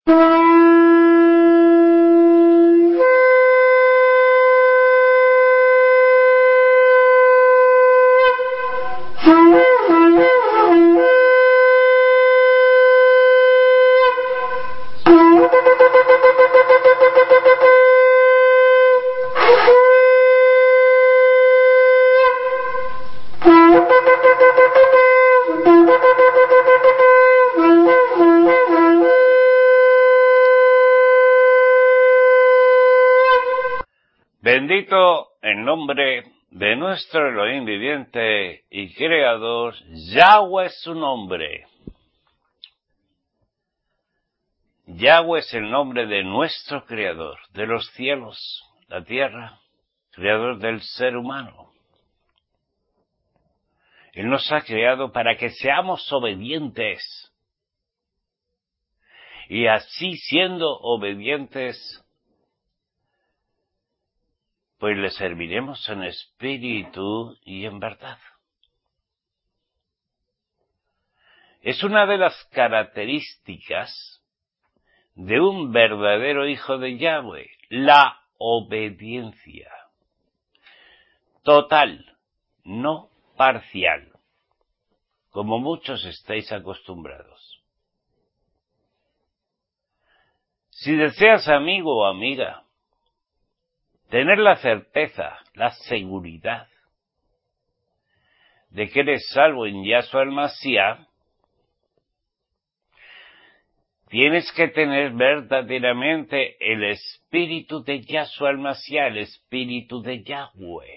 Bendito el nombre de nuestro Elohim viviente y creador, Yahweh es su nombre. Yahweh es el nombre de nuestro creador, de los cielos, la tierra, creador del ser humano. Él nos ha creado para que seamos obedientes. Y así siendo obedientes, pues le serviremos en espíritu y en verdad. Es una de las características de un verdadero hijo de Yahweh, la obediencia. Total, no parcial, como muchos estáis acostumbrados. Si deseas, amigo o amiga, tener la certeza, la seguridad de que eres salvo en Yahshua el Mashiach, tienes que tener verdaderamente el espíritu de Yahshua el Mashiach, el espíritu de Yahweh,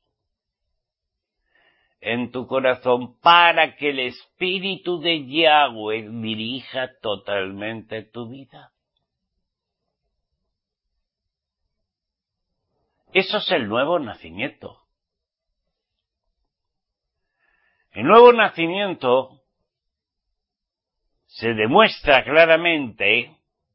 en tu corazón, para que el espíritu de Yahweh dirija totalmente tu vida. Eso es el nuevo nacimiento. El nuevo nacimiento se demuestra claramente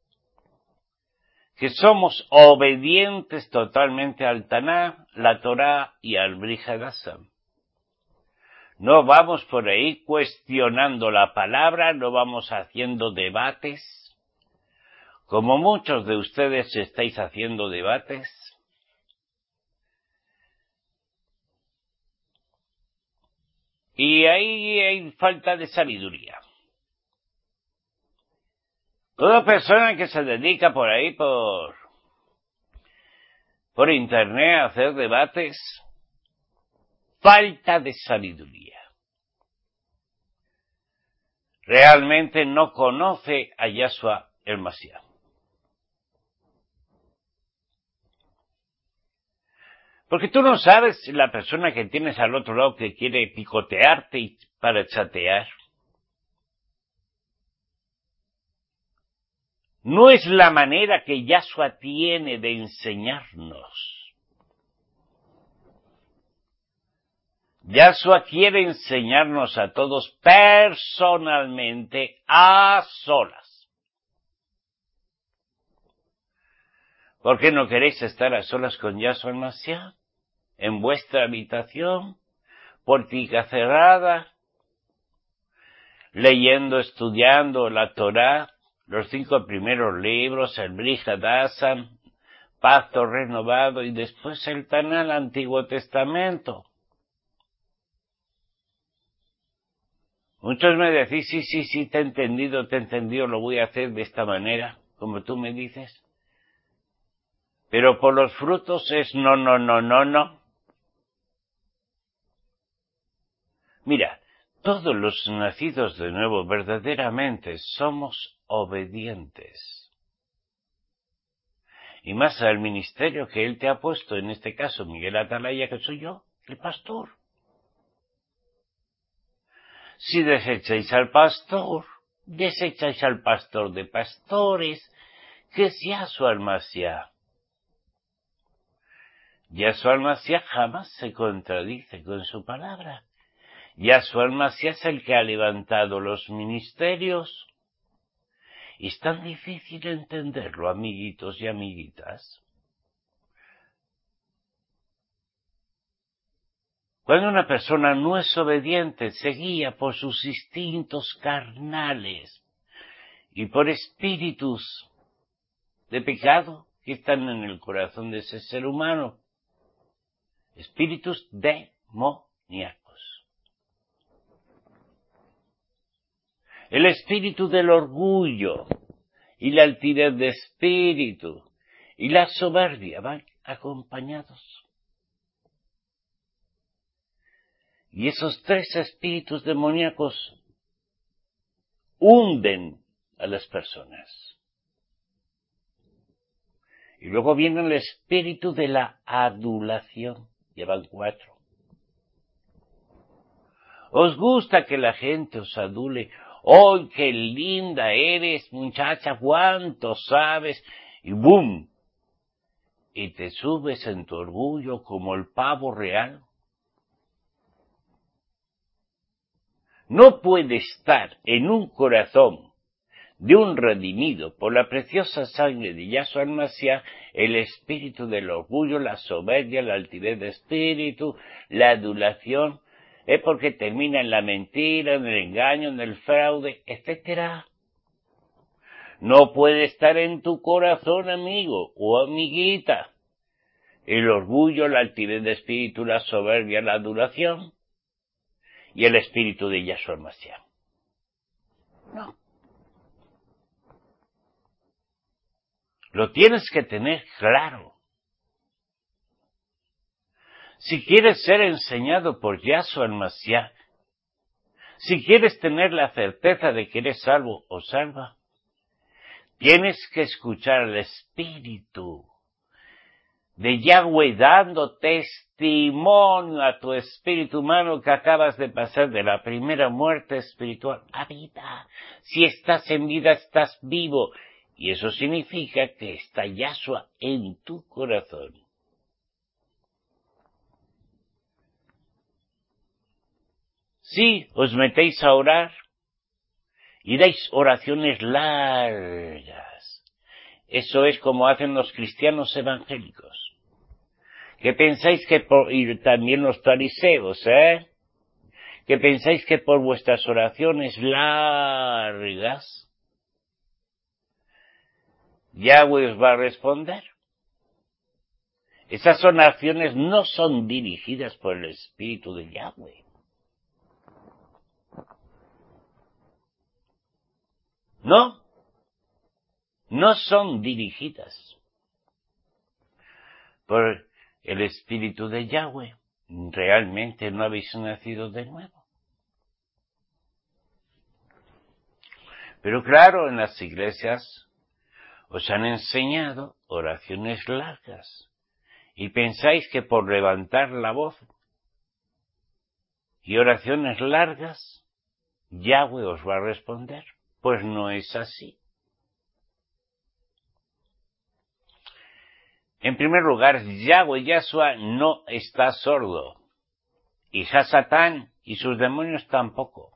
que somos obedientes totalmente al Taná, la Torá y al Brit Hadashah. No vamos por ahí cuestionando la palabra, no vamos haciendo debates, como muchos de ustedes estáis haciendo debates. Y ahí hay falta de sabiduría. Toda persona que se dedica por ahí, por internet a hacer debates, falta de sabiduría. Realmente no conoce a Yahshua el Mashiach. Porque tú no sabes la persona que tienes al otro lado que quiere picotearte para chatear. No es la manera que Yahshua tiene de enseñarnos. Yahshua quiere enseñarnos a todos personalmente, a solas. ¿Por qué no queréis estar a solas con Yahshua el Mashiach? En vuestra habitación, puertica cerrada, leyendo, estudiando la Torá, los 5 primeros libros, el Brit Hadashah, Pacto Renovado y después el Taná, el Antiguo Testamento. Muchos me decís, sí, te he entendido, lo voy a hacer de esta manera, como tú me dices. Pero por los frutos es no. Mira, todos los nacidos de nuevo verdaderamente somos obedientes. Y más al ministerio que Él te ha puesto, en este caso Miguel Atalaya, que soy yo, el pastor. Si desecháis al pastor de pastores, que es Yahshua el Mashiach. Yahshua el Mashiach jamás se contradice con su palabra. Yahshua el Mashiach es el que ha levantado los ministerios. Y es tan difícil entenderlo, amiguitos y amiguitas. Cuando una persona no es obediente, se guía por sus instintos carnales. y por espíritus de pecado que están en el corazón de ese ser humano. Espíritus demoníacos. El espíritu del orgullo y la altivez de espíritu y la soberbia van acompañados. Y esos tres espíritus demoníacos hunden a las personas. Y luego viene el espíritu de la adulación. Llevan 4. ¿Os gusta que la gente os adule? ¡Oh, qué linda eres, muchacha! ¿Cuánto sabes? Y ¡bum! Y te subes en tu orgullo como el pavo real. No puede estar en un corazón de un redimido por la preciosa sangre de Yahshua el Mashiach el espíritu del orgullo, la soberbia, la altivez de espíritu, la adulación, es porque termina en la mentira, en el engaño, en el fraude, etcétera. No puede estar en tu corazón, amigo o amiguita, el orgullo, la altivez de espíritu, la soberbia, la adulación y el espíritu de Yahshua el Mashiach. No. Lo tienes que tener claro. Si quieres ser enseñado por Yahshua el Mashiach, si quieres tener la certeza de que eres salvo o salva, tienes que escuchar al Espíritu de Yahweh dando testimonio a tu espíritu humano que acabas de pasar de la primera muerte espiritual a vida. Si estás en vida, estás vivo. Y eso significa que está Yahshua en tu corazón. Si os metéis a orar y dais oraciones largas, eso es como hacen los cristianos evangélicos. Que pensáis que y también los fariseos, que pensáis que por vuestras oraciones largas Yahweh os va a responder. Esas oraciones no son dirigidas por el Espíritu de Yahweh. No son dirigidas por el Espíritu de Yahweh. Realmente no habéis nacido de nuevo. Pero claro, en las iglesias os han enseñado oraciones largas y pensáis que por levantar la voz y oraciones largas Yahweh os va a responder. Pues no es así. En primer lugar, Yahweh Yahshua no está sordo y Hasatán y sus demonios tampoco.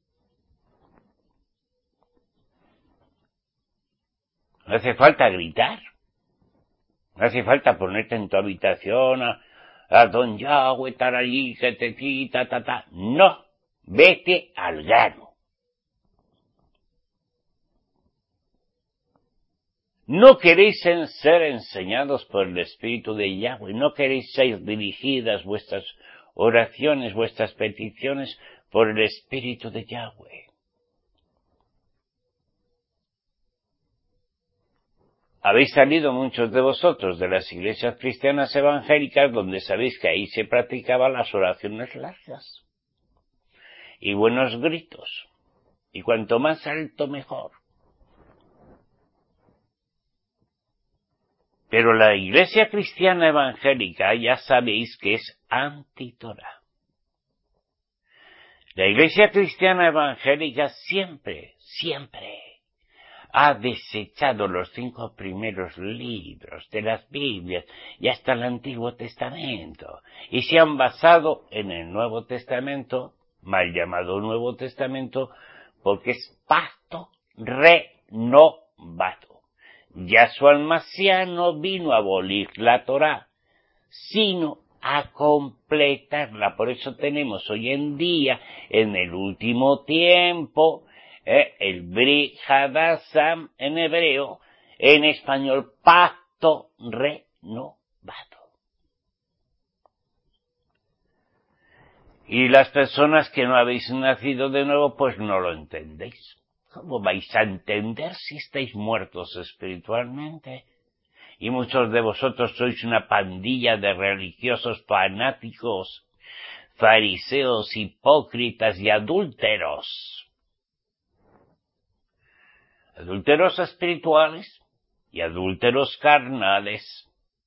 No hace falta gritar. No hace falta ponerte en tu habitación a don Yahweh, estar allí, que te quita, ta. No, vete al grano. No queréis ser enseñados por el Espíritu de Yahweh. No queréis ser dirigidas vuestras oraciones, vuestras peticiones por el Espíritu de Yahweh. Habéis salido muchos de vosotros de las iglesias cristianas evangélicas donde sabéis que ahí se practicaban las oraciones largas y buenos gritos, y cuanto más alto mejor. Pero la iglesia cristiana evangélica ya sabéis que es anti-Torah. La iglesia cristiana evangélica siempre ha desechado los 5 primeros libros de las Biblias y hasta el Antiguo Testamento, y se han basado en el Nuevo Testamento, mal llamado Nuevo Testamento, porque es pacto renovado. Yahshua el Mashiach no vino a abolir la Torá, sino a completarla. Por eso tenemos hoy en día, en el último tiempo, El Brit Hadasham en hebreo, en español, pacto renovado. Y las personas que no habéis nacido de nuevo, pues no lo entendéis. ¿Cómo vais a entender si estáis muertos espiritualmente? Y muchos de vosotros sois una pandilla de religiosos fanáticos, fariseos, hipócritas y adúlteros. Adúlteros espirituales y adúlteros carnales.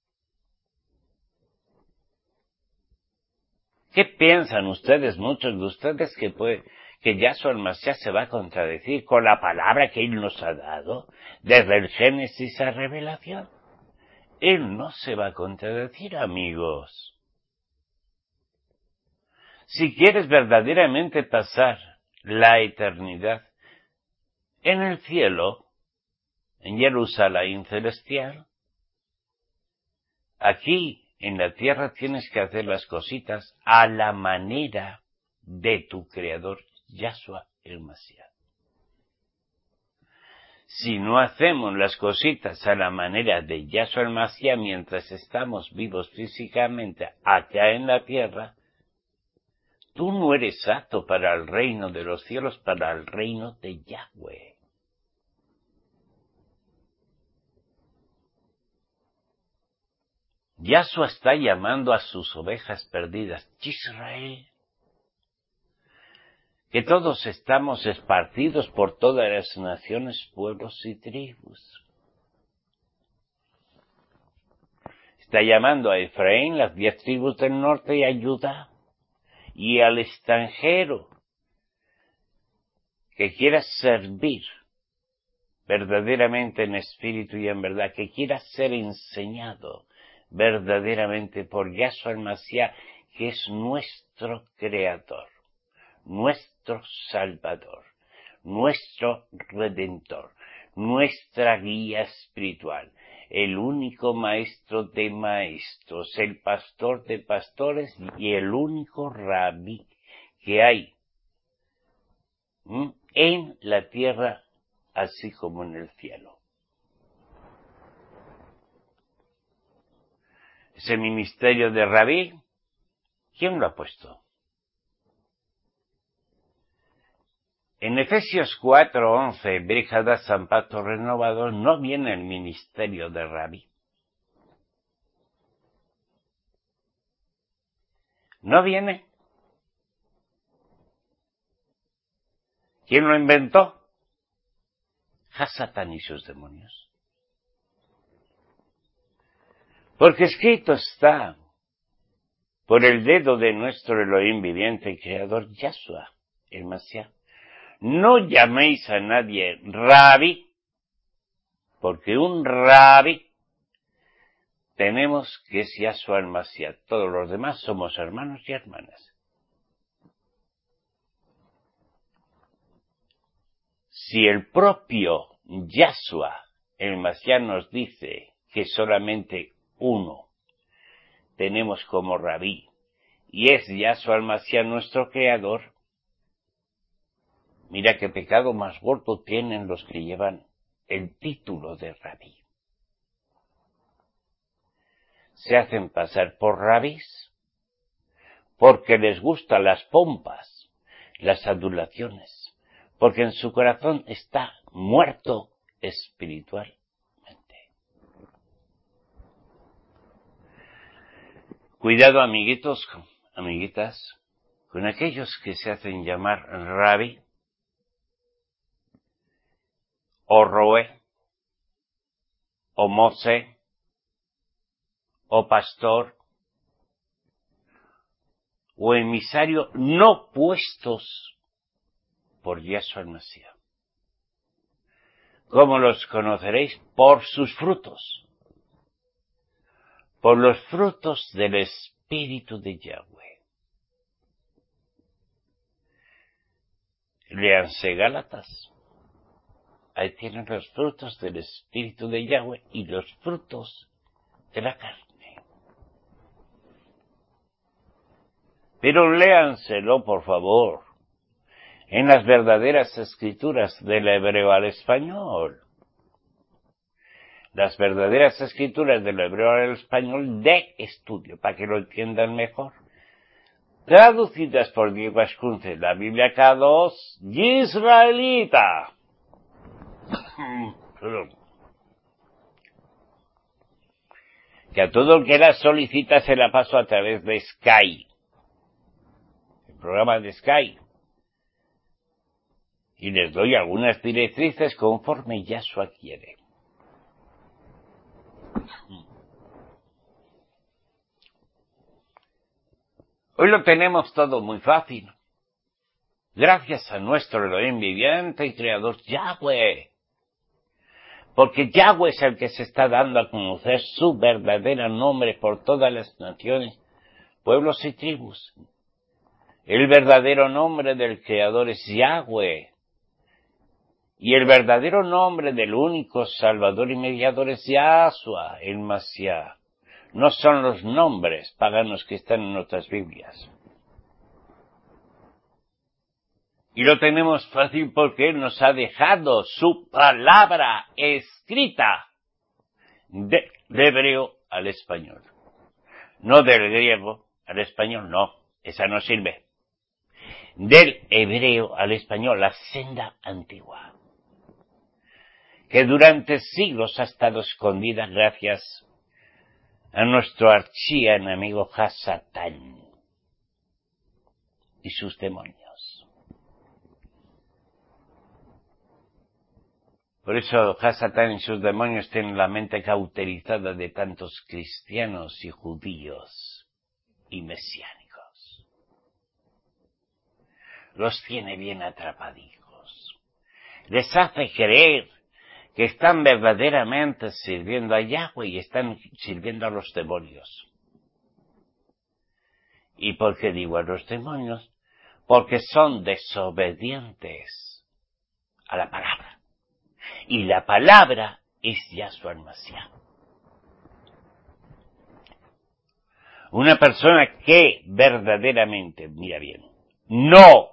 ¿Qué piensan ustedes, muchos de ustedes, que Yahshua el Mashiach se va a contradecir con la palabra que Él nos ha dado desde el Génesis a Revelación? Él no se va a contradecir, amigos. Si quieres verdaderamente pasar la eternidad en el cielo, en Jerusalén celestial, aquí en la tierra tienes que hacer las cositas a la manera de tu Creador, Yahshua el Mashiach. Si no hacemos las cositas a la manera de Yahshua el Mashiach mientras estamos vivos físicamente acá en la tierra, tú no eres apto para el reino de los cielos, para el reino de Yahweh. Yahshua está llamando a sus ovejas perdidas, Israel, que todos estamos esparcidos por todas las naciones, pueblos y tribus. Está llamando a Efraín, las 10 tribus del norte, y a Judá, y al extranjero que quiera servir verdaderamente en espíritu y en verdad, que quiera ser enseñado verdaderamente por Yahshua el Mashiach, que es nuestro Creador, nuestro Salvador, nuestro Redentor, nuestra guía espiritual, el único maestro de maestros, el pastor de pastores y el único rabí que hay en la tierra así como en el cielo. Ese ministerio de rabí, ¿quién lo ha puesto? En Efesios 4:11, Brit Hadasham, pacto renovado, no viene el ministerio de rabí. No viene. ¿Quién lo inventó? Hasatán y sus demonios. Porque escrito está, por el dedo de nuestro Elohim viviente y creador, Yahshua, el Mashiach, no llaméis a nadie rabí, porque un rabí tenemos que es Yahshua el Mashiach. Todos los demás somos hermanos y hermanas. Si el propio Yahshua el Mashiach nos dice que solamente uno tenemos como rabí, y es Yahshua el Mashiach nuestro Creador, mira qué pecado más gordo tienen los que llevan el título de rabí. Se hacen pasar por rabís porque les gustan las pompas, las adulaciones, porque en su corazón está muerto espiritualmente. Cuidado, amiguitos, amiguitas, con aquellos que se hacen llamar rabí, o roé, o mose, o pastor, o emisario no puestos por Yahshua el Mashiach. ¿Cómo los conoceréis? Por sus frutos. Por los frutos del Espíritu de Yahweh. Léanse Gálatas. Ahí tienen los frutos del Espíritu de Yahweh y los frutos de la carne. Pero léanselo, por favor. en las verdaderas escrituras del hebreo al español. Las verdaderas escrituras del hebreo al español de estudio, para que lo entiendan mejor. Traducidas por Diego Ascunce, la Biblia K2, israelita. Que a todo el que la solicita se la paso a través de Sky, el programa de Sky, y les doy algunas directrices conforme Yahshua quiere. Hoy lo tenemos todo muy fácil, gracias a nuestro Elohim viviente y creador Yahweh. Porque Yahweh es el que se está dando a conocer su verdadero nombre por todas las naciones, pueblos y tribus. El verdadero nombre del Creador es Yahweh. Y el verdadero nombre del único Salvador y Mediador es Yahshua, el Mashiach. No son los nombres paganos que están en otras Biblias. Y lo tenemos fácil porque Él nos ha dejado su palabra escrita del hebreo al español. No del griego al español, no, esa no sirve. Del hebreo al español, la senda antigua, que durante siglos ha estado escondida gracias a nuestro archienemigo Hasatán y sus demonios. Por eso Hasatán y sus demonios tienen la mente cauterizada de tantos cristianos y judíos y mesiánicos. Los tiene bien atrapadijos. Les hace creer que están verdaderamente sirviendo a Yahweh y están sirviendo a los demonios. ¿Y por qué digo a los demonios? Porque son desobedientes a la palabra. Y la palabra es Yahshua el Mashiach. Una persona que verdaderamente, mira bien, no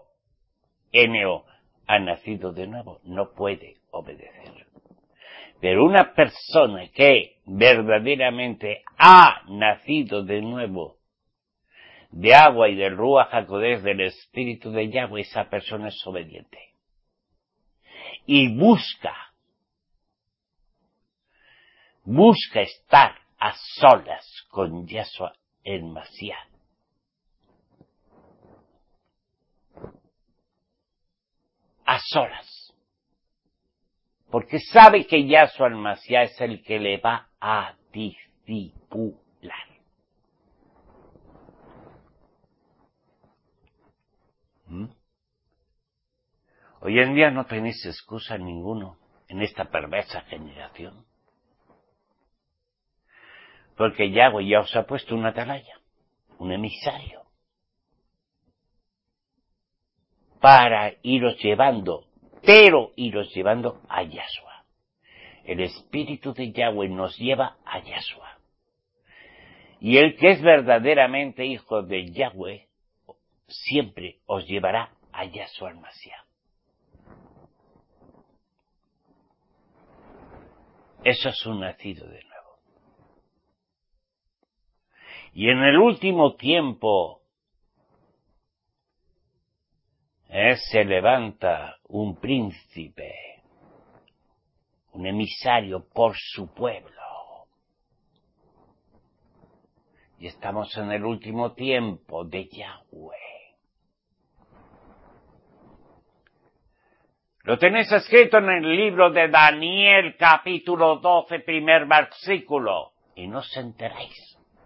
ha nacido de nuevo, no puede obedecer. Pero una persona que verdaderamente ha nacido de nuevo de agua y del Ruach HaKodesh, del Espíritu de Yahweh, esa persona es obediente. Y busca estar a solas con Yahshua el Mashiach. A solas. Porque sabe que Yahshua el Mashiach es el que le va a discipular. Hoy en día no tenéis excusa ninguno en esta perversa generación. Porque Yahweh ya os ha puesto una atalaya, un emisario, para iros llevando, pero iros llevando a Yahshua. El Espíritu de Yahweh nos lleva a Yahshua. Y el que es verdaderamente hijo de Yahweh, siempre os llevará a Yahshua el Mashiach. Eso es un nacido de nuevo. Y en el último tiempo se levanta un príncipe, un emisario por su pueblo. Y estamos en el último tiempo de Yahweh. Lo tenéis escrito en el libro de Daniel, capítulo 12, primer versículo. Y no os enteráis.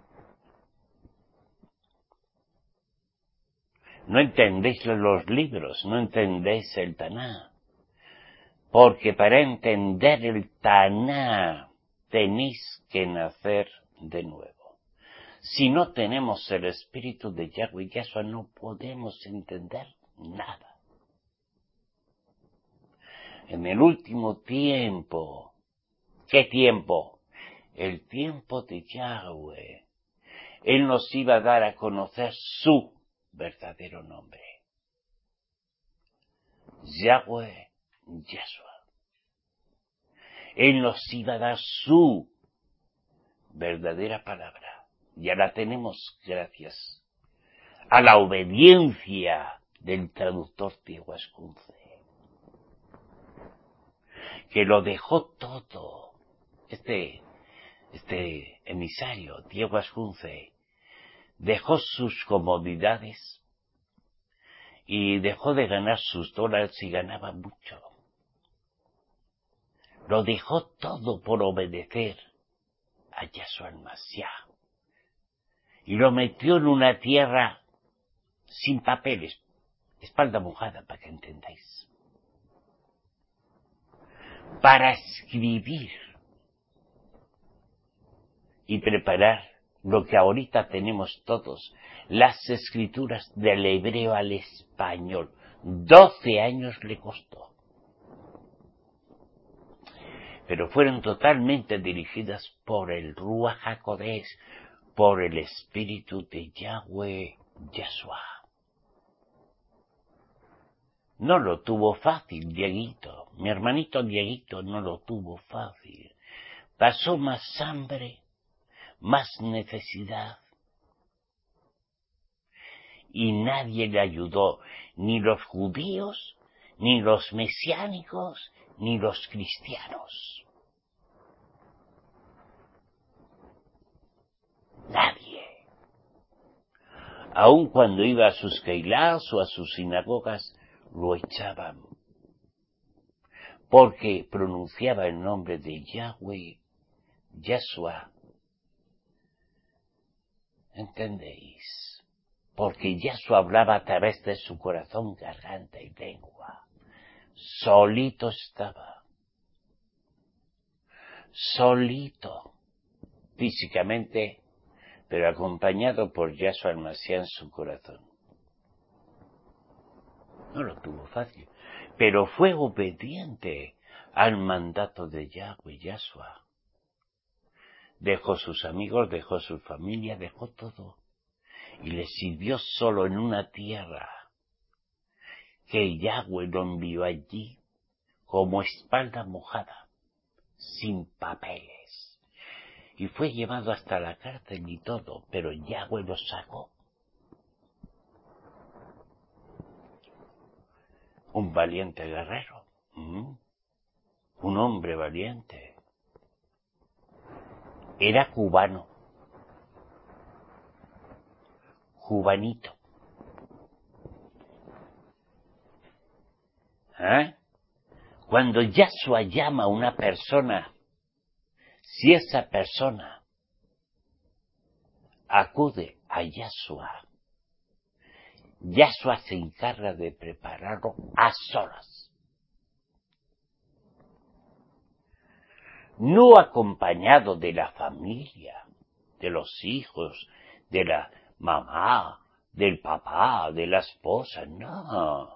No entendéis los libros, no entendéis el Taná. Porque para entender el Taná tenéis que nacer de nuevo. Si no tenemos el Espíritu de Yahweh y Yahshua, no podemos entender nada. En el último tiempo, ¿qué tiempo? El tiempo de Yahweh. Él nos iba a dar a conocer su verdadero nombre. Yahweh, Yahshua. Él nos iba a dar su verdadera palabra. Ya la tenemos gracias a la obediencia del traductor Diego Ascunce, que lo dejó todo. Este emisario, Diego Ascunce, dejó sus comodidades y dejó de ganar sus dólares y ganaba mucho. Lo dejó todo por obedecer a Yahshua el-Mashiach y lo metió en una tierra sin papeles, espalda mojada para que entendáis, para escribir y preparar lo que ahorita tenemos todos, las escrituras del hebreo al español. 12 años le costó. Pero fueron totalmente dirigidas por el Ruach HaKodesh, por el Espíritu de Yahweh, Yahshua. No lo tuvo fácil, Dieguito. Mi hermanito Dieguito no lo tuvo fácil. Pasó más hambre, más necesidad. Y nadie le ayudó, ni los judíos, ni los mesiánicos, ni los cristianos. Nadie. Aun cuando iba a sus keilás o a sus sinagogas, lo echaban. Porque pronunciaba el nombre de Yahweh, Yahshua. ¿Entendéis? Porque Yahshua hablaba a través de su corazón, garganta y lengua. Solito estaba. Solito. Físicamente, pero acompañado por Yahshua el-Mashiach en su corazón. No lo tuvo fácil, pero fue obediente al mandato de Yahweh, Yahshua. Dejó sus amigos, dejó su familia, dejó todo. Y le sirvió solo en una tierra que Yahweh lo envió allí como espalda mojada, sin papeles. Y fue llevado hasta la cárcel y todo, pero Yahweh lo sacó. Un valiente guerrero, un hombre valiente. Era cubano, cubanito. Cuando Yahshua llama a una persona, si esa persona acude a Yahshua, Yahshua se encarga de prepararlo a solas. No acompañado de la familia, de los hijos, de la mamá, del papá, de la esposa, no.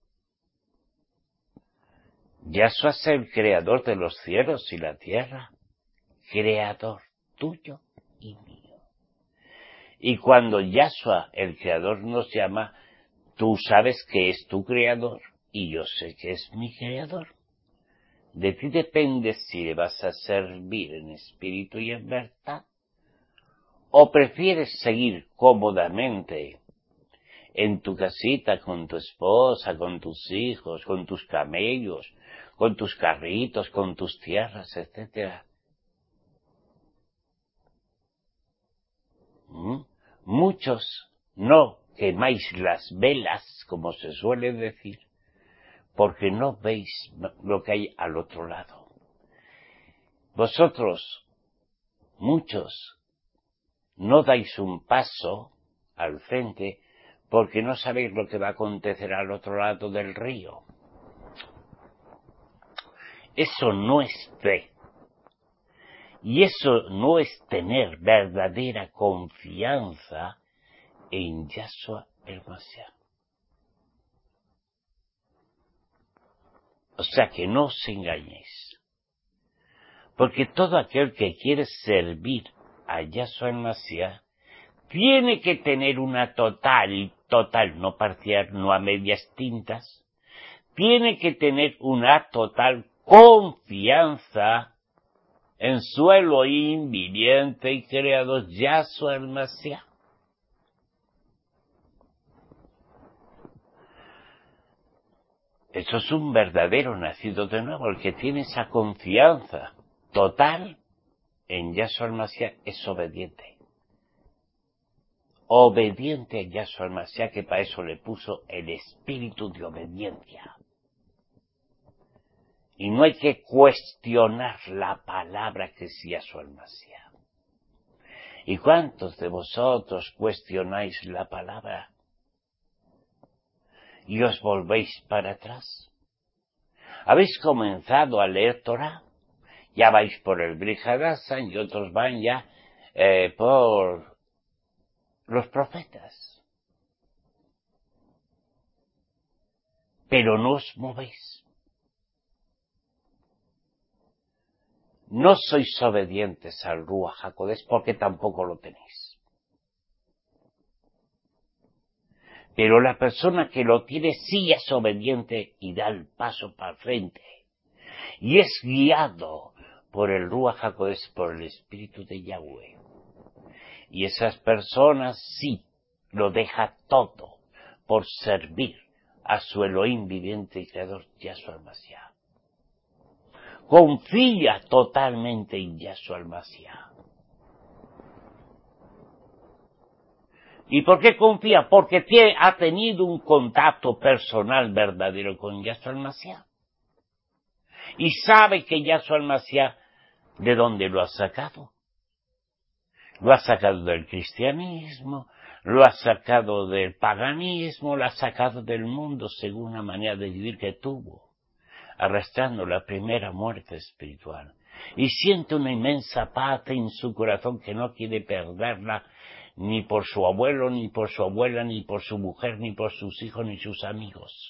Yahshua es el creador de los cielos y la tierra, creador tuyo y mío. Y cuando Yahshua, el creador, nos llama, tú sabes que es tu creador y yo sé que es mi creador. De ti depende si le vas a servir en espíritu y en verdad, o prefieres seguir cómodamente en tu casita con tu esposa, con tus hijos, con tus camellos, con tus carritos, con tus tierras, etcétera. Muchos no quemáis las velas, como se suele decir, porque no veis lo que hay al otro lado. Vosotros, muchos, no dais un paso al frente porque no sabéis lo que va a acontecer al otro lado del río. Eso no es fe. Y eso no es tener verdadera confianza en Yahshua el-Mashiach. O sea que no os engañéis. Porque todo aquel que quiere servir a Yahshua el-Mashiach tiene que tener una total, no parcial, no a medias tintas, tiene que tener una total confianza en su Elohim viviente y creador, Yahshua el Mashiach. Eso es un verdadero nacido de nuevo, el que tiene esa confianza total en Yahshua el Mashiach es obediente. Obediente a Yahshua el Mashiach, que para eso le puso el espíritu de obediencia. Y no hay que cuestionar la palabra que es Yahshua el Mashiach. ¿Y cuántos de vosotros cuestionáis la palabra y os volvéis para atrás? ¿Habéis comenzado a leer Torah? Ya vais por el Brit Hadassan y otros van ya por los profetas. Pero no os movéis. No sois obedientes al Ruach HaKodesh porque tampoco lo tenéis. Pero la persona que lo tiene sí es obediente y da el paso para frente. Y es guiado por el Ruach HaKodesh, por el Espíritu de Yahweh. Y esas personas sí lo deja todo por servir a su Elohim viviente y creador, Yahshua el Mashiach. Confía totalmente en Yahshua el Mashiach. ¿Y por qué confía? Porque ha tenido un contacto personal verdadero con Yahshua el Mashiach. Y sabe que Yahshua el Mashiach, ¿de dónde lo ha sacado? Lo ha sacado del cristianismo, lo ha sacado del paganismo, lo ha sacado del mundo según la manera de vivir que tuvo, arrastrando la primera muerte espiritual. Y siente una inmensa paz en su corazón que no quiere perderla ni por su abuelo, ni por su abuela, ni por su mujer, ni por sus hijos, ni sus amigos.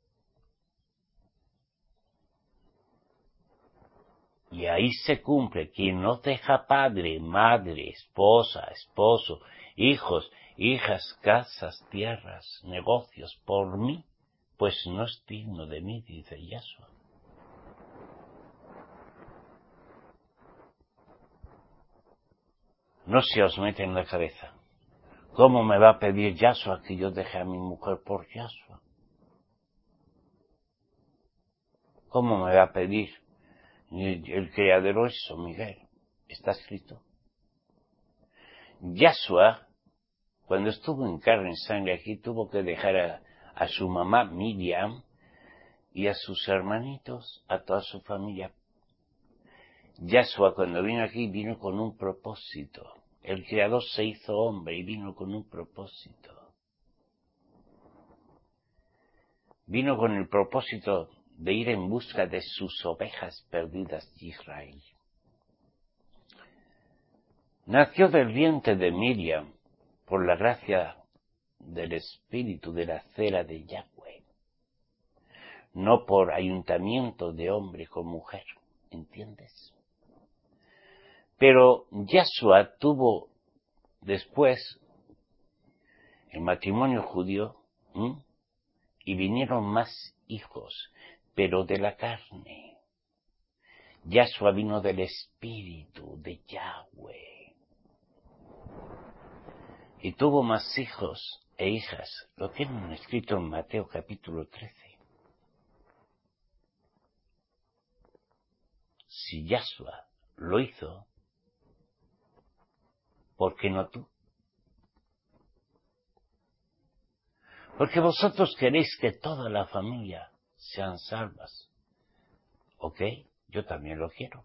Y ahí se cumple, quien no deja padre, madre, esposa, esposo, hijos, hijas, casas, tierras, negocios por mí, pues no es digno de mí, dice Yahshua. No se os mete en la cabeza. ¿Cómo me va a pedir Yahshua que yo deje a mi mujer por Yahshua? ¿Cómo me va a pedir el creador eso, Miguel? Está escrito. Yahshua, cuando estuvo en carne y sangre aquí, tuvo que dejar a su mamá Miriam y a sus hermanitos, a toda su familia. Yahshua, cuando vino aquí, vino con un propósito. El Creador se hizo hombre y vino con un propósito. Vino con el propósito de ir en busca de sus ovejas perdidas de Israel. Nació del vientre de Miriam por la gracia del espíritu de la cera de Yahweh, no por ayuntamiento de hombre con mujer, ¿entiendes? Pero Yahshua tuvo después el matrimonio judío y vinieron más hijos, pero de la carne. Yahshua vino del espíritu de Yahweh y tuvo más hijos e hijas. Lo tienen escrito en Mateo capítulo 13. Si Yahshua lo hizo, ¿por qué no tú? Porque vosotros queréis que toda la familia sean salvas. ¿Ok? Yo también lo quiero.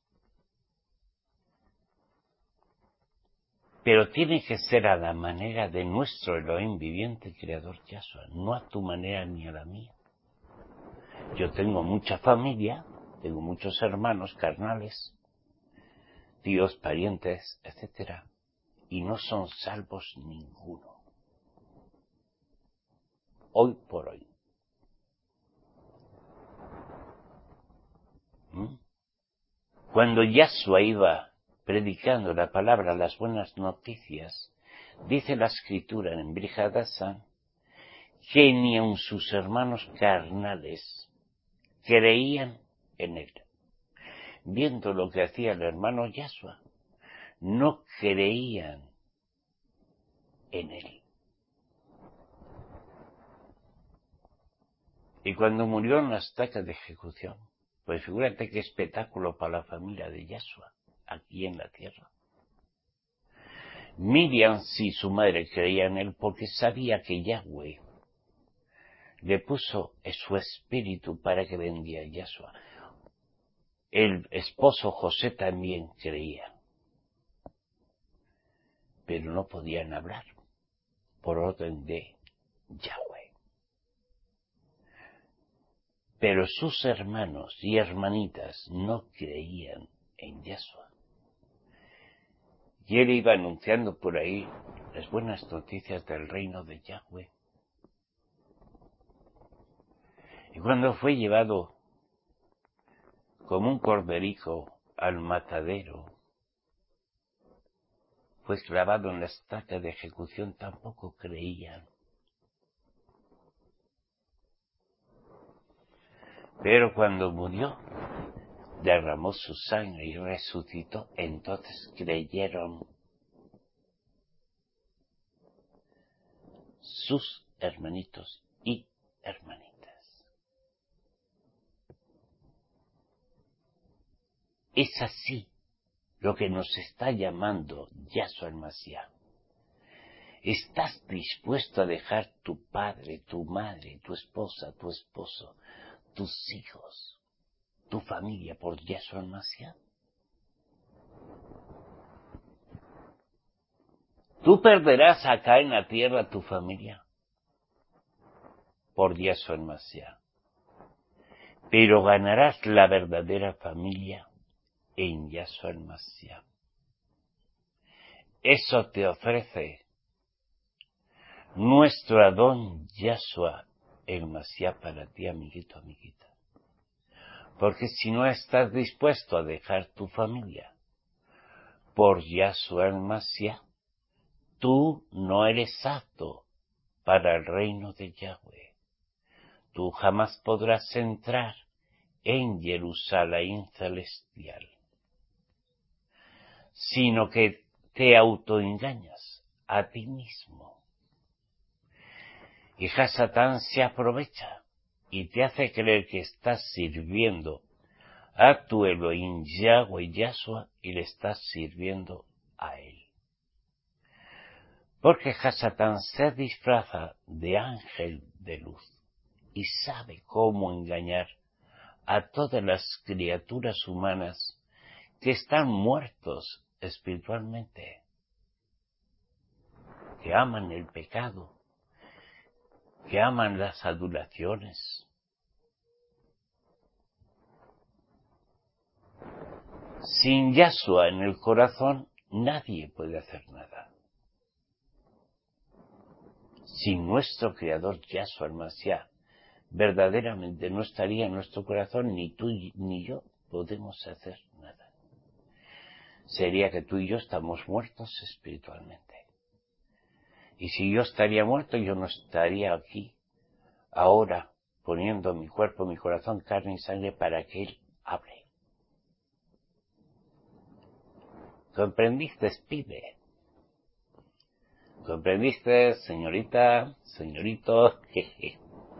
Pero tiene que ser a la manera de nuestro Elohim viviente y creador Yahshua, no a tu manera ni a la mía. Yo tengo mucha familia, tengo muchos hermanos carnales, tíos, parientes, etc. Y no son salvos ninguno. Hoy por hoy. Cuando Yahshua iba predicando la palabra, las buenas noticias, dice la escritura en Brit Hadassan que ni aun sus hermanos carnales creían en él. Viendo lo que hacía el hermano Yashua, no creían en él. Y cuando murió en la estaca de ejecución, pues figúrate qué espectáculo para la familia de Yashua, aquí en la tierra. Miriam, sí, su madre creía en él porque sabía que Yahweh le puso su espíritu para que vendía a Yashua. El esposo José también creía, pero no podían hablar por orden de Yahweh. Pero sus hermanos y hermanitas no creían en Yashua. Y él iba anunciando por ahí las buenas noticias del reino de Yahweh. Y cuando fue llevado como un corderico al matadero, fue clavado en la estaca de ejecución, tampoco creían. Pero cuando murió, derramó su sangre y resucitó, entonces creyeron sus hermanitos y hermanitas. Es así lo que nos está llamando Yahshua el Mashiach. ¿Estás dispuesto a dejar tu padre, tu madre, tu esposa, tu esposo, tus hijos, tu familia por Yahshua el Mashiach? Tú perderás acá en la tierra tu familia por Yahshua el Mashiach, pero ganarás la verdadera familia en Yahshua el Mashiach. Eso te ofrece nuestro Adón Yahshua el Mashiach para ti, amiguito, amiguita. Porque si no estás dispuesto a dejar tu familia por Yahshua el Mashiach, tú no eres apto para el reino de Yahweh. Tú jamás podrás entrar en Jerusalén celestial, sino que te autoengañas a ti mismo. Y Satán se aprovecha y te hace creer que estás sirviendo a tu Elohim Yahweh Yahshua y le estás sirviendo a él. Porque Satán se disfraza de ángel de luz y sabe cómo engañar a todas las criaturas humanas que están muertos espiritualmente, que aman el pecado, que aman las adulaciones. Sin Yahshua en el corazón, nadie puede hacer nada. Sin nuestro Creador Yahshua el Mashiach, verdaderamente no estaría en nuestro corazón, ni tú ni yo podemos hacer nada. Sería que tú y yo estamos muertos espiritualmente. Y si yo estaría muerto, yo no estaría aquí, ahora, poniendo mi cuerpo, mi corazón, carne y sangre para que Él hable. ¿Comprendiste, pibe? ¿Comprendiste, señorita, señorito? Jeje.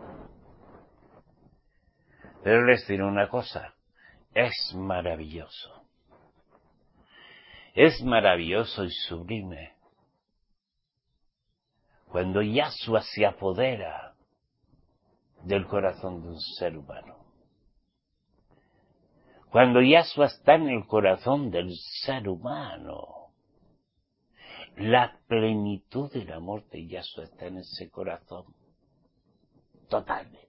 Pero les diré una cosa, es maravilloso. Es maravilloso y sublime cuando Yahshua se apodera del corazón de un ser humano. Cuando Yahshua está en el corazón del ser humano, la plenitud del amor de Yahshua está en ese corazón, totalmente.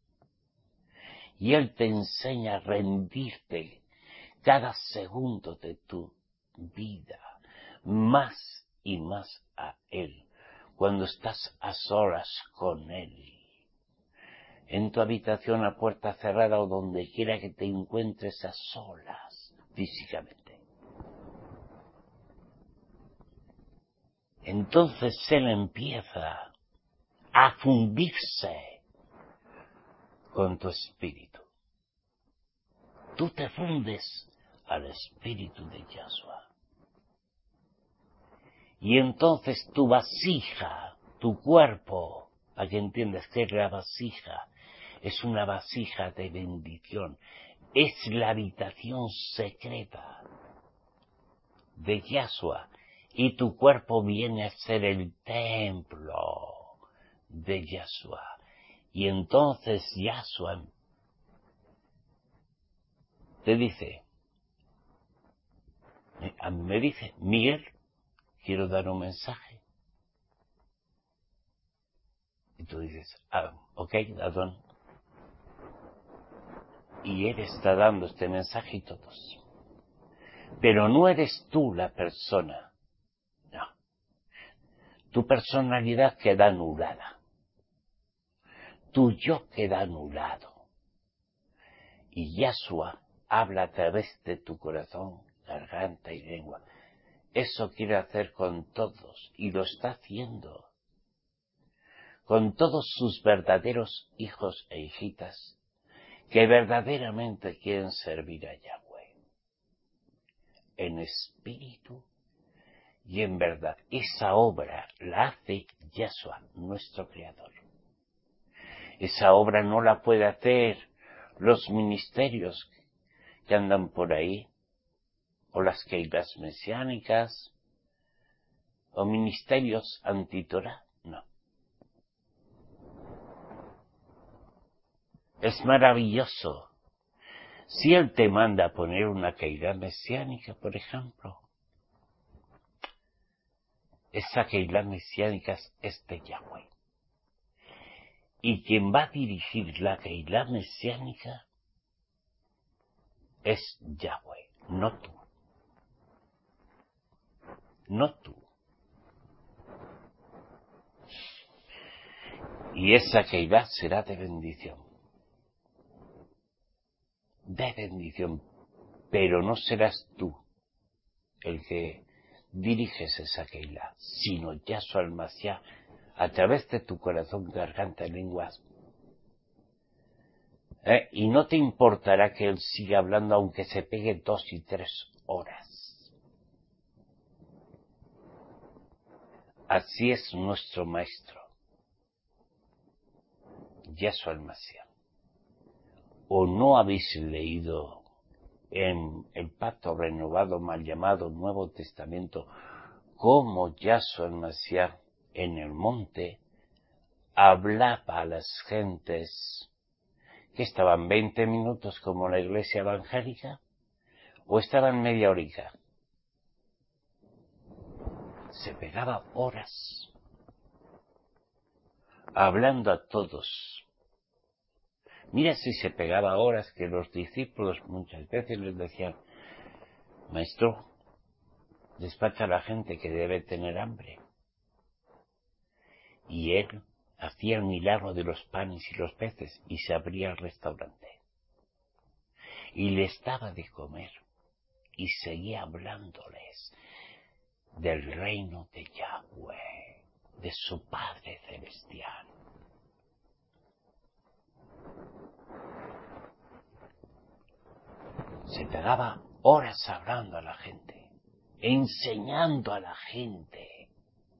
Y Él te enseña a rendirte cada segundo de tu vida, más y más a Él, cuando estás a solas con Él, en tu habitación a puerta cerrada o donde quiera que te encuentres a solas físicamente. Entonces Él empieza a fundirse con tu espíritu. Tú te fundes al espíritu de Yahshua. Y entonces tu vasija, tu cuerpo, para que entiendas que es la vasija, es una vasija de bendición. Es la habitación secreta de Yahshua. Y tu cuerpo viene a ser el templo de Yahshua. Y entonces Yahshua te dice, a mí me dice, Miguel, quiero dar un mensaje. Y tú dices, ok, Adón. Y él está dando este mensaje y todos. Pero no eres tú la persona. No. Tu personalidad queda anulada. Tu yo queda anulado. Y Yahshua habla a través de tu corazón, garganta y lengua. Eso quiere hacer con todos, y lo está haciendo. Con todos sus verdaderos hijos e hijitas, que verdaderamente quieren servir a Yahweh. En espíritu y en verdad. Esa obra la hace Yahshua, nuestro Creador. Esa obra no la puede hacer los ministerios que andan por ahí, o las keilas mesiánicas, o ministerios antitorá, no. Es maravilloso. Si Él te manda a poner una keila mesiánica, por ejemplo, esa keila mesiánica es de Yahweh. Y quien va a dirigir la keila mesiánica es Yahweh, no tú. No tú. Y esa keila será de bendición. De bendición. Pero no serás tú el que diriges esa keila, sino Yahshua el Mashiach, a través de tu corazón, garganta y lenguas. Y no te importará que Él siga hablando aunque se pegue 2 y 3 horas. Así es nuestro Maestro, Yahshua el Mashiach. ¿O no habéis leído en el pacto renovado mal llamado Nuevo Testamento cómo Yahshua el Mashiach en el monte hablaba a las gentes que estaban 20 minutos como la iglesia evangélica o estaban media horica? Se pegaba horas hablando a todos. Mira si se pegaba horas que los discípulos muchas veces les decían, Maestro, despacha a la gente que debe tener hambre. Y él hacía el milagro de los panes y los peces y se abría el restaurante. Y les daba de comer y seguía hablándoles del reino de Yahweh, de su Padre Celestial. Se pegaba horas hablando a la gente, enseñando a la gente.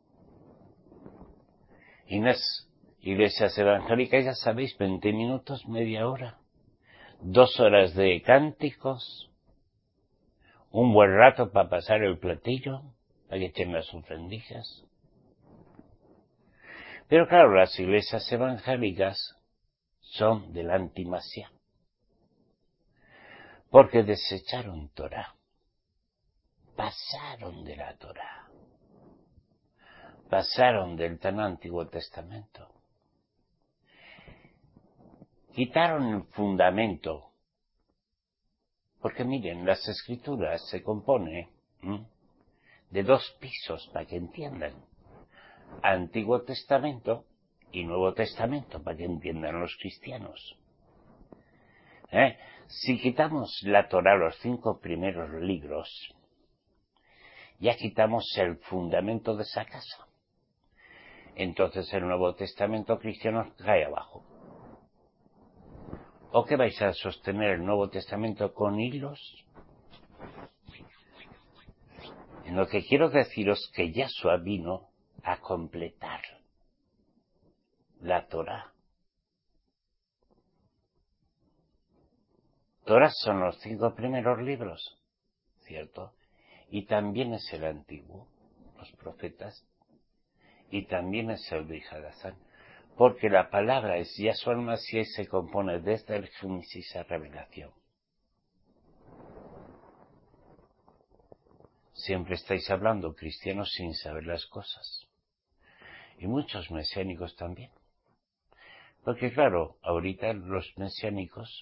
Y en las iglesias evangélicas, ya sabéis, 20 minutos, media hora, 2 horas de cánticos, un buen rato para pasar el platillo, para que echen las ofrendijas. Pero claro, las iglesias evangélicas son del antimasía, porque desecharon Torah, pasaron de la Torah, pasaron del tan Antiguo Testamento, quitaron el fundamento, porque miren, las Escrituras se compone de 2 pisos, para que entiendan, Antiguo Testamento y Nuevo Testamento, para que entiendan los cristianos. Si quitamos la Torah, los 5 primeros libros, ya quitamos el fundamento de esa casa. entonces el Nuevo Testamento cristiano cae abajo. ¿O qué vais a sostener el Nuevo Testamento con hilos? En lo que quiero deciros que Yahshua vino a completar la Torá. Torá son los 5 primeros libros, ¿cierto? Y también es el Antiguo, los profetas, y también es el Brihadazán, porque la palabra es Yahshua el Mashiach y se compone desde el Génesis a Revelación. Siempre estáis hablando cristianos sin saber las cosas, y muchos mesiánicos también, porque claro, ahorita los mesiánicos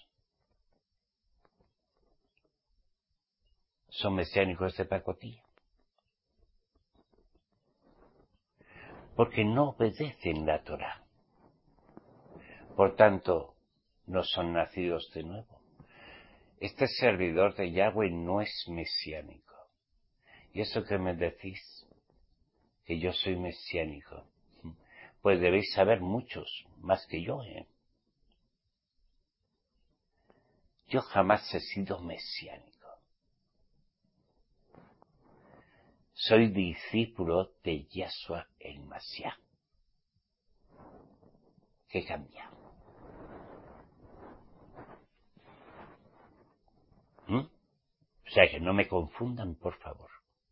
son mesiánicos de pacotilla, porque no obedecen la Torá. Por tanto, no son nacidos de nuevo. Este servidor de Yahweh no es mesiánico. ¿Y eso que me decís? Que yo soy mesiánico. Pues debéis saber muchos, más que yo, ¿eh? Yo jamás he sido mesiánico. Soy discípulo de Yahshua el Mashiach. ¿Qué cambia? O sea, que no me confundan, por favor.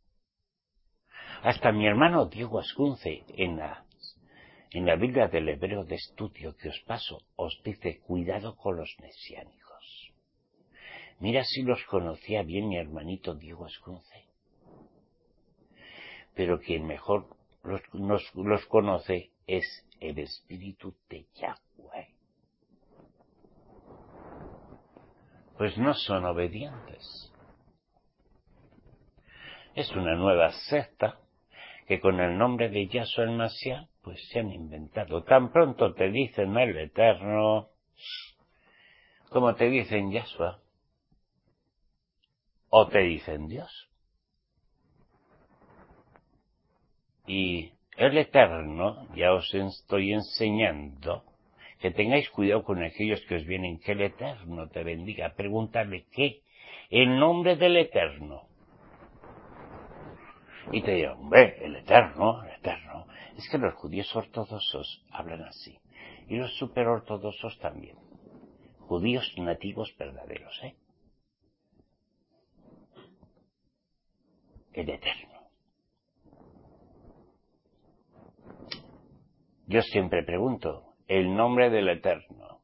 Hasta mi hermano Diego Ascunce, en la Biblia del Hebreo de Estudio que os paso, os dice, cuidado con los mesiánicos. Mira si los conocía bien mi hermanito Diego Ascunce. Pero quien mejor los conoce es el Espíritu de Yahweh. Pues no son obedientes. Es una nueva secta que con el nombre de Yahshua el Mashiach pues se han inventado. Tan pronto te dicen el Eterno como te dicen Yahshua o te dicen Dios. Y el Eterno, ya os estoy enseñando que tengáis cuidado con aquellos que os vienen, que el Eterno te bendiga. Pregúntale qué, el nombre del Eterno. Y te dirán, hombre, el Eterno. Es que los judíos ortodoxos hablan así. Y los superortodoxos también. Judíos nativos verdaderos, ¿eh? El Eterno. Yo siempre pregunto, el nombre del Eterno.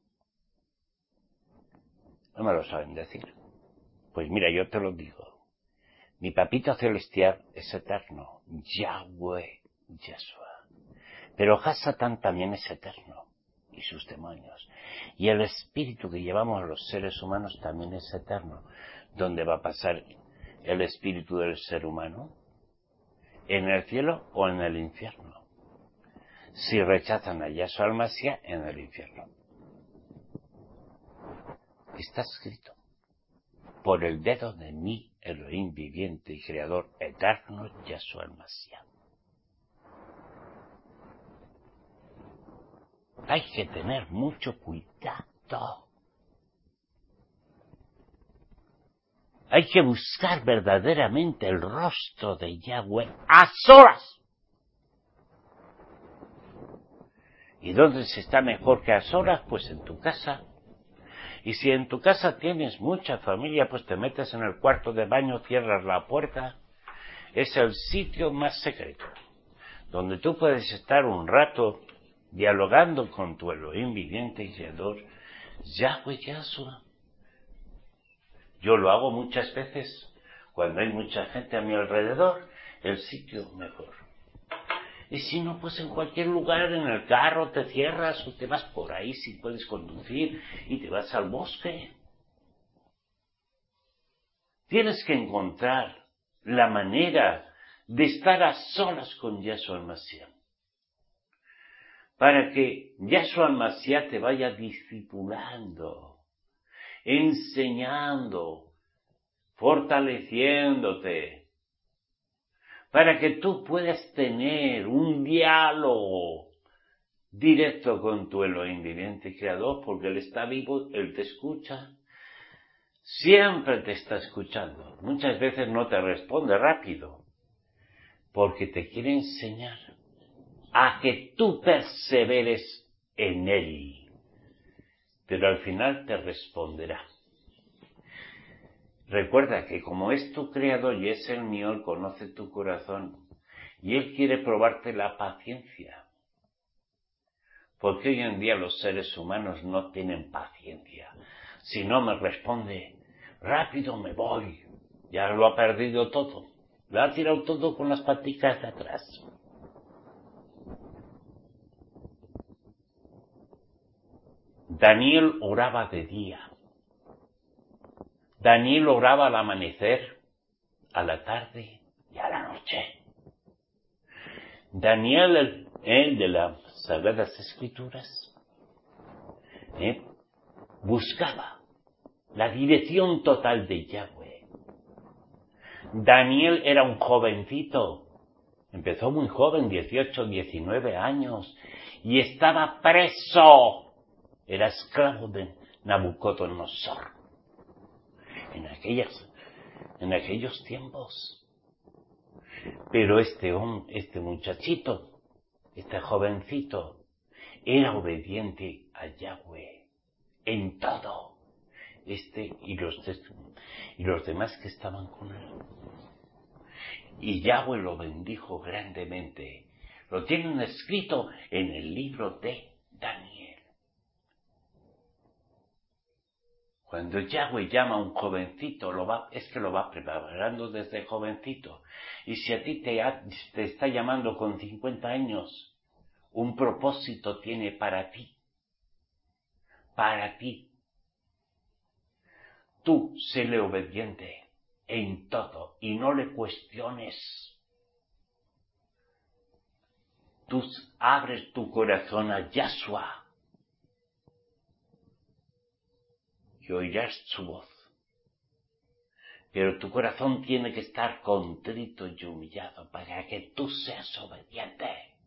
No me lo saben decir. Pues mira, yo te lo digo. Mi papito celestial es eterno. Yahweh, Yahshua. Pero Hasatán también es eterno. Y sus demonios. Y el espíritu que llevamos los seres humanos también es eterno. ¿Dónde va a pasar el espíritu del ser humano? ¿En el cielo o en el infierno? Si rechazan a Yahshua al Mashiach, en el infierno. Está escrito. Por el dedo de mi Elohim viviente y creador eterno, Yahshua el Mashiach. Hay que tener mucho cuidado. Hay que buscar verdaderamente el rostro de Yahweh a solas. ¿Y dónde se está mejor que a solas? Pues en tu casa. Y si en tu casa tienes mucha familia, pues te metes en el cuarto de baño, cierras la puerta. Es el sitio más secreto, donde tú puedes estar un rato dialogando con tu Elohim viviente y creador, Yahweh Yahshua. Yo lo hago muchas veces, cuando hay mucha gente a mi alrededor, el sitio mejor. Y si no, pues en cualquier lugar, en el carro, te cierras o te vas por ahí si puedes conducir y te vas al bosque. Tienes que encontrar la manera de estar a solas con Yahshua el Mashiach, para que Yahshua el Mashiach te vaya discipulando, enseñando, fortaleciéndote, para que tú puedas tener un diálogo directo con tu Elohim viviente y creador, porque Él está vivo, Él te escucha, siempre te está escuchando. Muchas veces no te responde rápido, porque te quiere enseñar a que tú perseveres en Él, pero al final te responderá. Recuerda que como es tu creador y es el mío, Él conoce tu corazón y Él quiere probarte la paciencia. Porque hoy en día los seres humanos no tienen paciencia. Si no me responde, rápido me voy. Ya lo ha perdido todo. Lo ha tirado todo con las paticas de atrás. Daniel oraba de día. Daniel oraba al amanecer, a la tarde y a la noche. Daniel, el de las Sagradas Escrituras, buscaba la dirección total de Yahweh. Daniel era un jovencito, empezó muy joven, 18, 19 años, y estaba preso, era esclavo de Nabucodonosor. En aquellos tiempos. Pero este muchachito, este jovencito, era obediente a Yahweh en todo. Y los demás que estaban con él. Y Yahweh lo bendijo grandemente. Lo tienen escrito en el libro de Daniel. Cuando Yahweh llama a un jovencito, lo va preparando desde jovencito. Y si a ti te está llamando con 50 años, un propósito tiene para ti. Para ti. Tú séle obediente en todo y no le cuestiones. Tú abres tu corazón a Yahshua y oirás su voz. Pero tu corazón tiene que estar contrito y humillado para que tú seas obediente.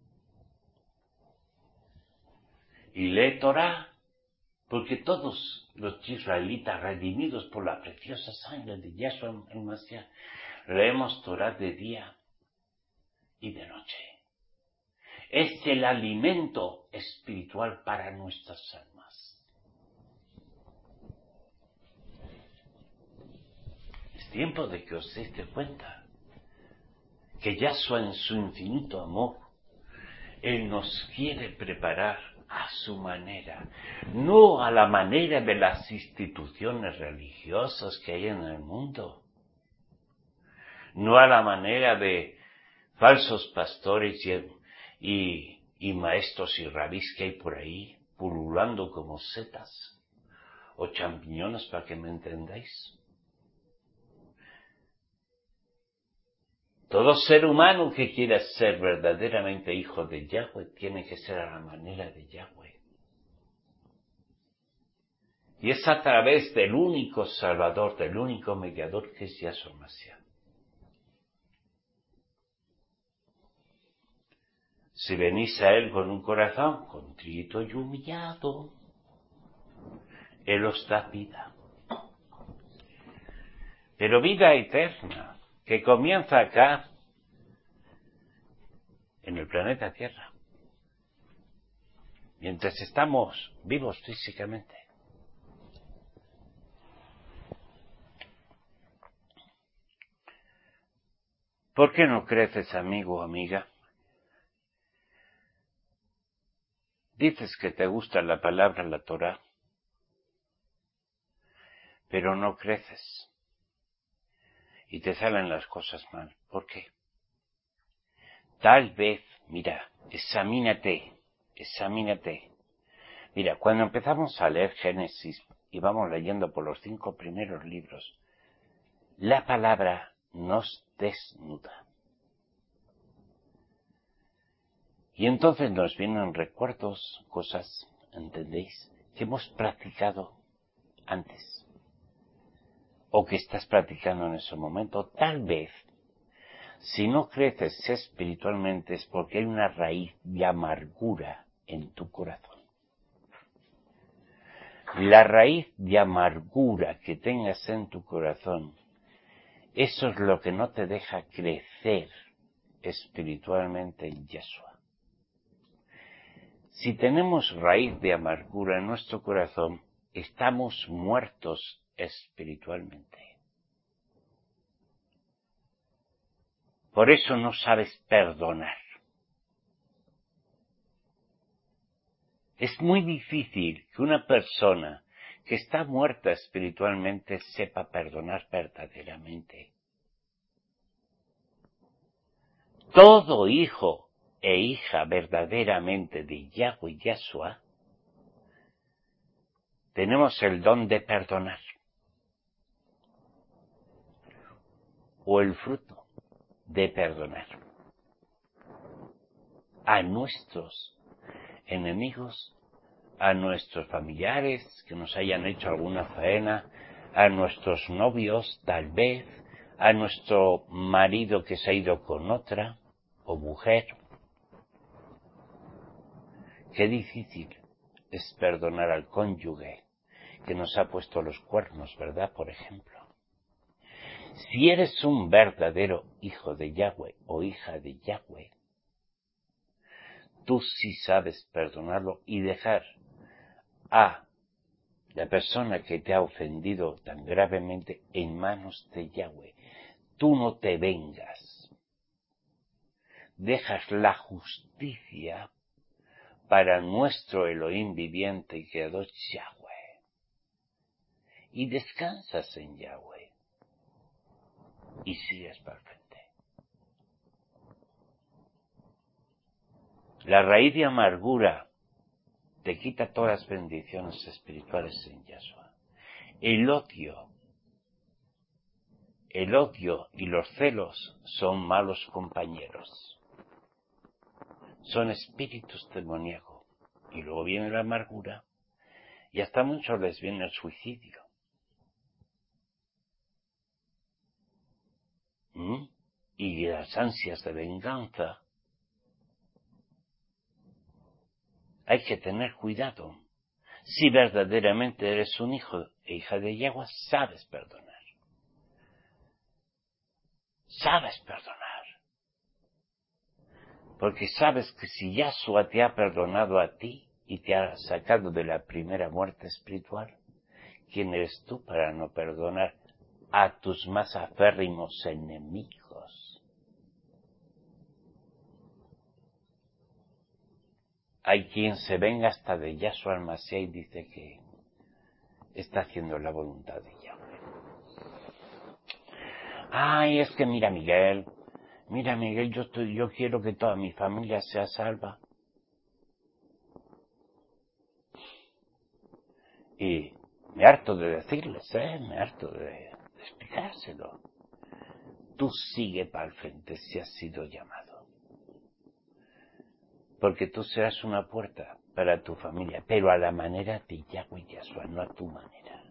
Y lee Torah, porque todos los israelitas redimidos por la preciosa sangre de Yahshua el Mashiach, leemos Torah de día y de noche. Es el alimento espiritual para nuestras almas. Es tiempo de que os deis cuenta que Yahshua en su infinito amor, Él nos quiere preparar a su manera, no a la manera de las instituciones religiosas que hay en el mundo, no a la manera de falsos pastores y maestros y rabís que hay por ahí, pululando como setas o champiñones, para que me entendáis. Todo ser humano que quiera ser verdaderamente hijo de Yahweh tiene que ser a la manera de Yahweh. Y es a través del único Salvador, del único mediador que es Yahshua Mashiach. Si venís a Él con un corazón contrito y humillado, Él os da vida. Pero vida eterna, que comienza acá, en el planeta Tierra, mientras estamos vivos físicamente. ¿Por qué no creces, amigo o amiga? Dices que te gusta la palabra, la Torah, pero no creces. Y te salen las cosas mal. ¿Por qué? Tal vez, mira, examínate. Mira, cuando empezamos a leer Génesis y vamos leyendo por los 5 primeros libros, la palabra nos desnuda. Y entonces nos vienen recuerdos, cosas, ¿entendéis?, que hemos practicado antes, o que estás practicando en ese momento. Tal vez, si no creces espiritualmente, es porque hay una raíz de amargura en tu corazón. La raíz de amargura que tengas en tu corazón, eso es lo que no te deja crecer espiritualmente en Yeshua. Si tenemos raíz de amargura en nuestro corazón, estamos muertos espiritualmente. Por eso no sabes perdonar. Es muy difícil que una persona que está muerta espiritualmente sepa perdonar verdaderamente. Todo hijo e hija verdaderamente de Yahweh y Yeshua tenemos el don de perdonar, o el fruto de perdonar a nuestros enemigos, a nuestros familiares que nos hayan hecho alguna faena, a nuestros novios tal vez, a nuestro marido que se ha ido con otra o mujer. Qué difícil es perdonar al cónyuge que nos ha puesto los cuernos, ¿verdad? Por ejemplo. Si eres un verdadero hijo de Yahweh o hija de Yahweh, tú sí sabes perdonarlo y dejar a la persona que te ha ofendido tan gravemente en manos de Yahweh. Tú no te vengas. Dejas la justicia para nuestro Elohim viviente y creador Yahweh. Y descansas en Yahweh. Y sigues para el frente. La raíz de amargura te quita todas las bendiciones espirituales en Yahshua. El odio y los celos son malos compañeros. Son espíritus demoníacos. Y luego viene la amargura. Y hasta a muchos les viene el suicidio. Y las ansias de venganza. Hay que tener cuidado. Si verdaderamente eres un hijo e hija de Yahweh, sabes perdonar. Sabes perdonar. Porque sabes que si Yahshua te ha perdonado a ti y te ha sacado de la primera muerte espiritual, ¿quién eres tú para no perdonar a tus más aférrimos enemigos? Hay quien se venga hasta de Yahshua al-Mashiach y dice que está haciendo la voluntad de Yahweh. Ay, es que mira Miguel, yo quiero que toda mi familia sea salva. Y me harto de decirles, me harto de explicárselo. Tú sigue para el frente si has sido llamado. Porque tú serás una puerta para tu familia, pero a la manera de Yahweh y Yahshua, no a tu manera.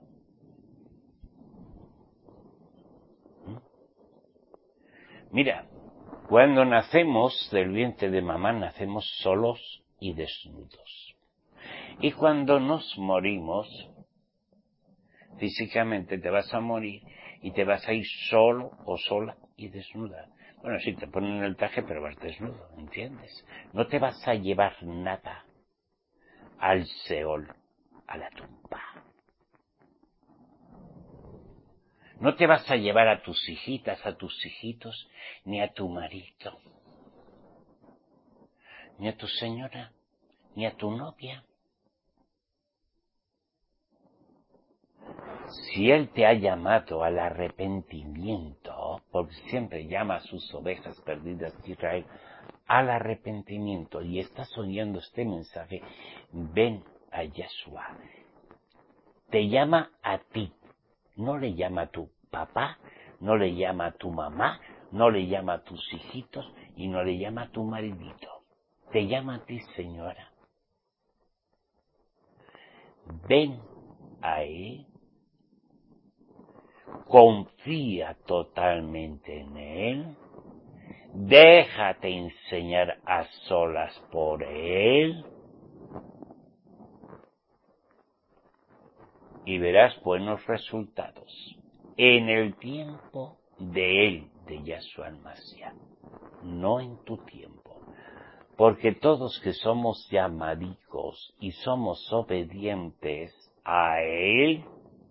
Mira, cuando nacemos del vientre de mamá, nacemos solos y desnudos. Y cuando nos morimos, físicamente te vas a morir y te vas a ir solo o sola y desnuda. Bueno, sí, te ponen el traje, pero vas desnudo, ¿entiendes? No te vas a llevar nada al Seol, a la tumba. No te vas a llevar a tus hijitas, a tus hijitos, ni a tu marido, ni a tu señora, ni a tu novia. Si Él te ha llamado al arrepentimiento, porque siempre llama a sus ovejas perdidas de Israel al arrepentimiento, y estás oyendo este mensaje, ven a Yeshua. Te llama a ti, no le llama a tu papá, no le llama a tu mamá, no le llama a tus hijitos y no le llama a tu maridito. Te llama a ti, señora. Ven a Él. Confía totalmente en Él, déjate enseñar a solas por Él y verás buenos resultados en el tiempo de él, de Yahshua el-Mashiach, no en tu tiempo. Porque todos que somos llamados y somos obedientes a él,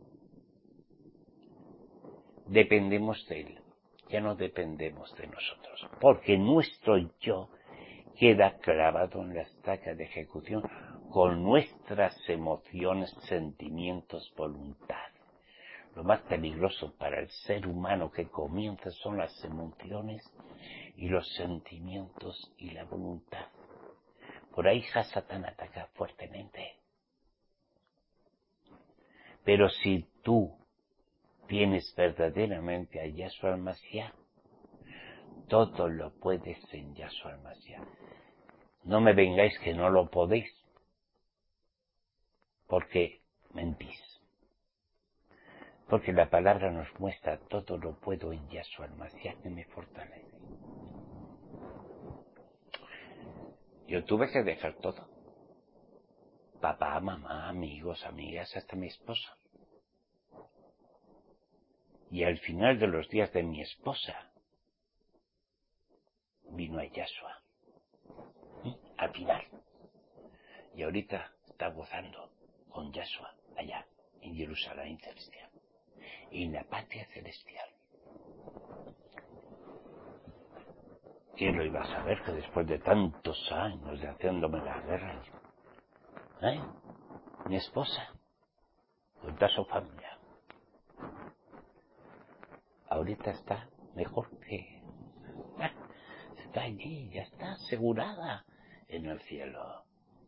dependemos de él, ya no dependemos de nosotros, porque nuestro yo queda clavado en la estaca de ejecución con nuestras emociones, sentimientos, voluntad. Lo más peligroso para el ser humano que comienza son las emociones y los sentimientos y la voluntad. Por ahí Satán ataca fuertemente. Pero si tú tienes verdaderamente a Yahshua el-Mashiach, todo lo puedes en Yahshua el-Mashiach. No me vengáis que no lo podéis, porque mentís. Porque la palabra nos muestra todo lo puedo en Yahshua el-Mashiach que me fortalece. Yo tuve que dejar todo. Papá, mamá, amigos, amigas, hasta mi esposa. Y al final de los días de mi esposa, vino a Yahshua. Al final. Y ahorita está gozando con Yahshua allá, en Jerusalén celestial. En la patria celestial. ¿Quién lo iba a saber que después de tantos años de haciéndome la guerra, mi esposa, con toda su familia, ahorita está mejor que... está allí, ya está asegurada en el cielo.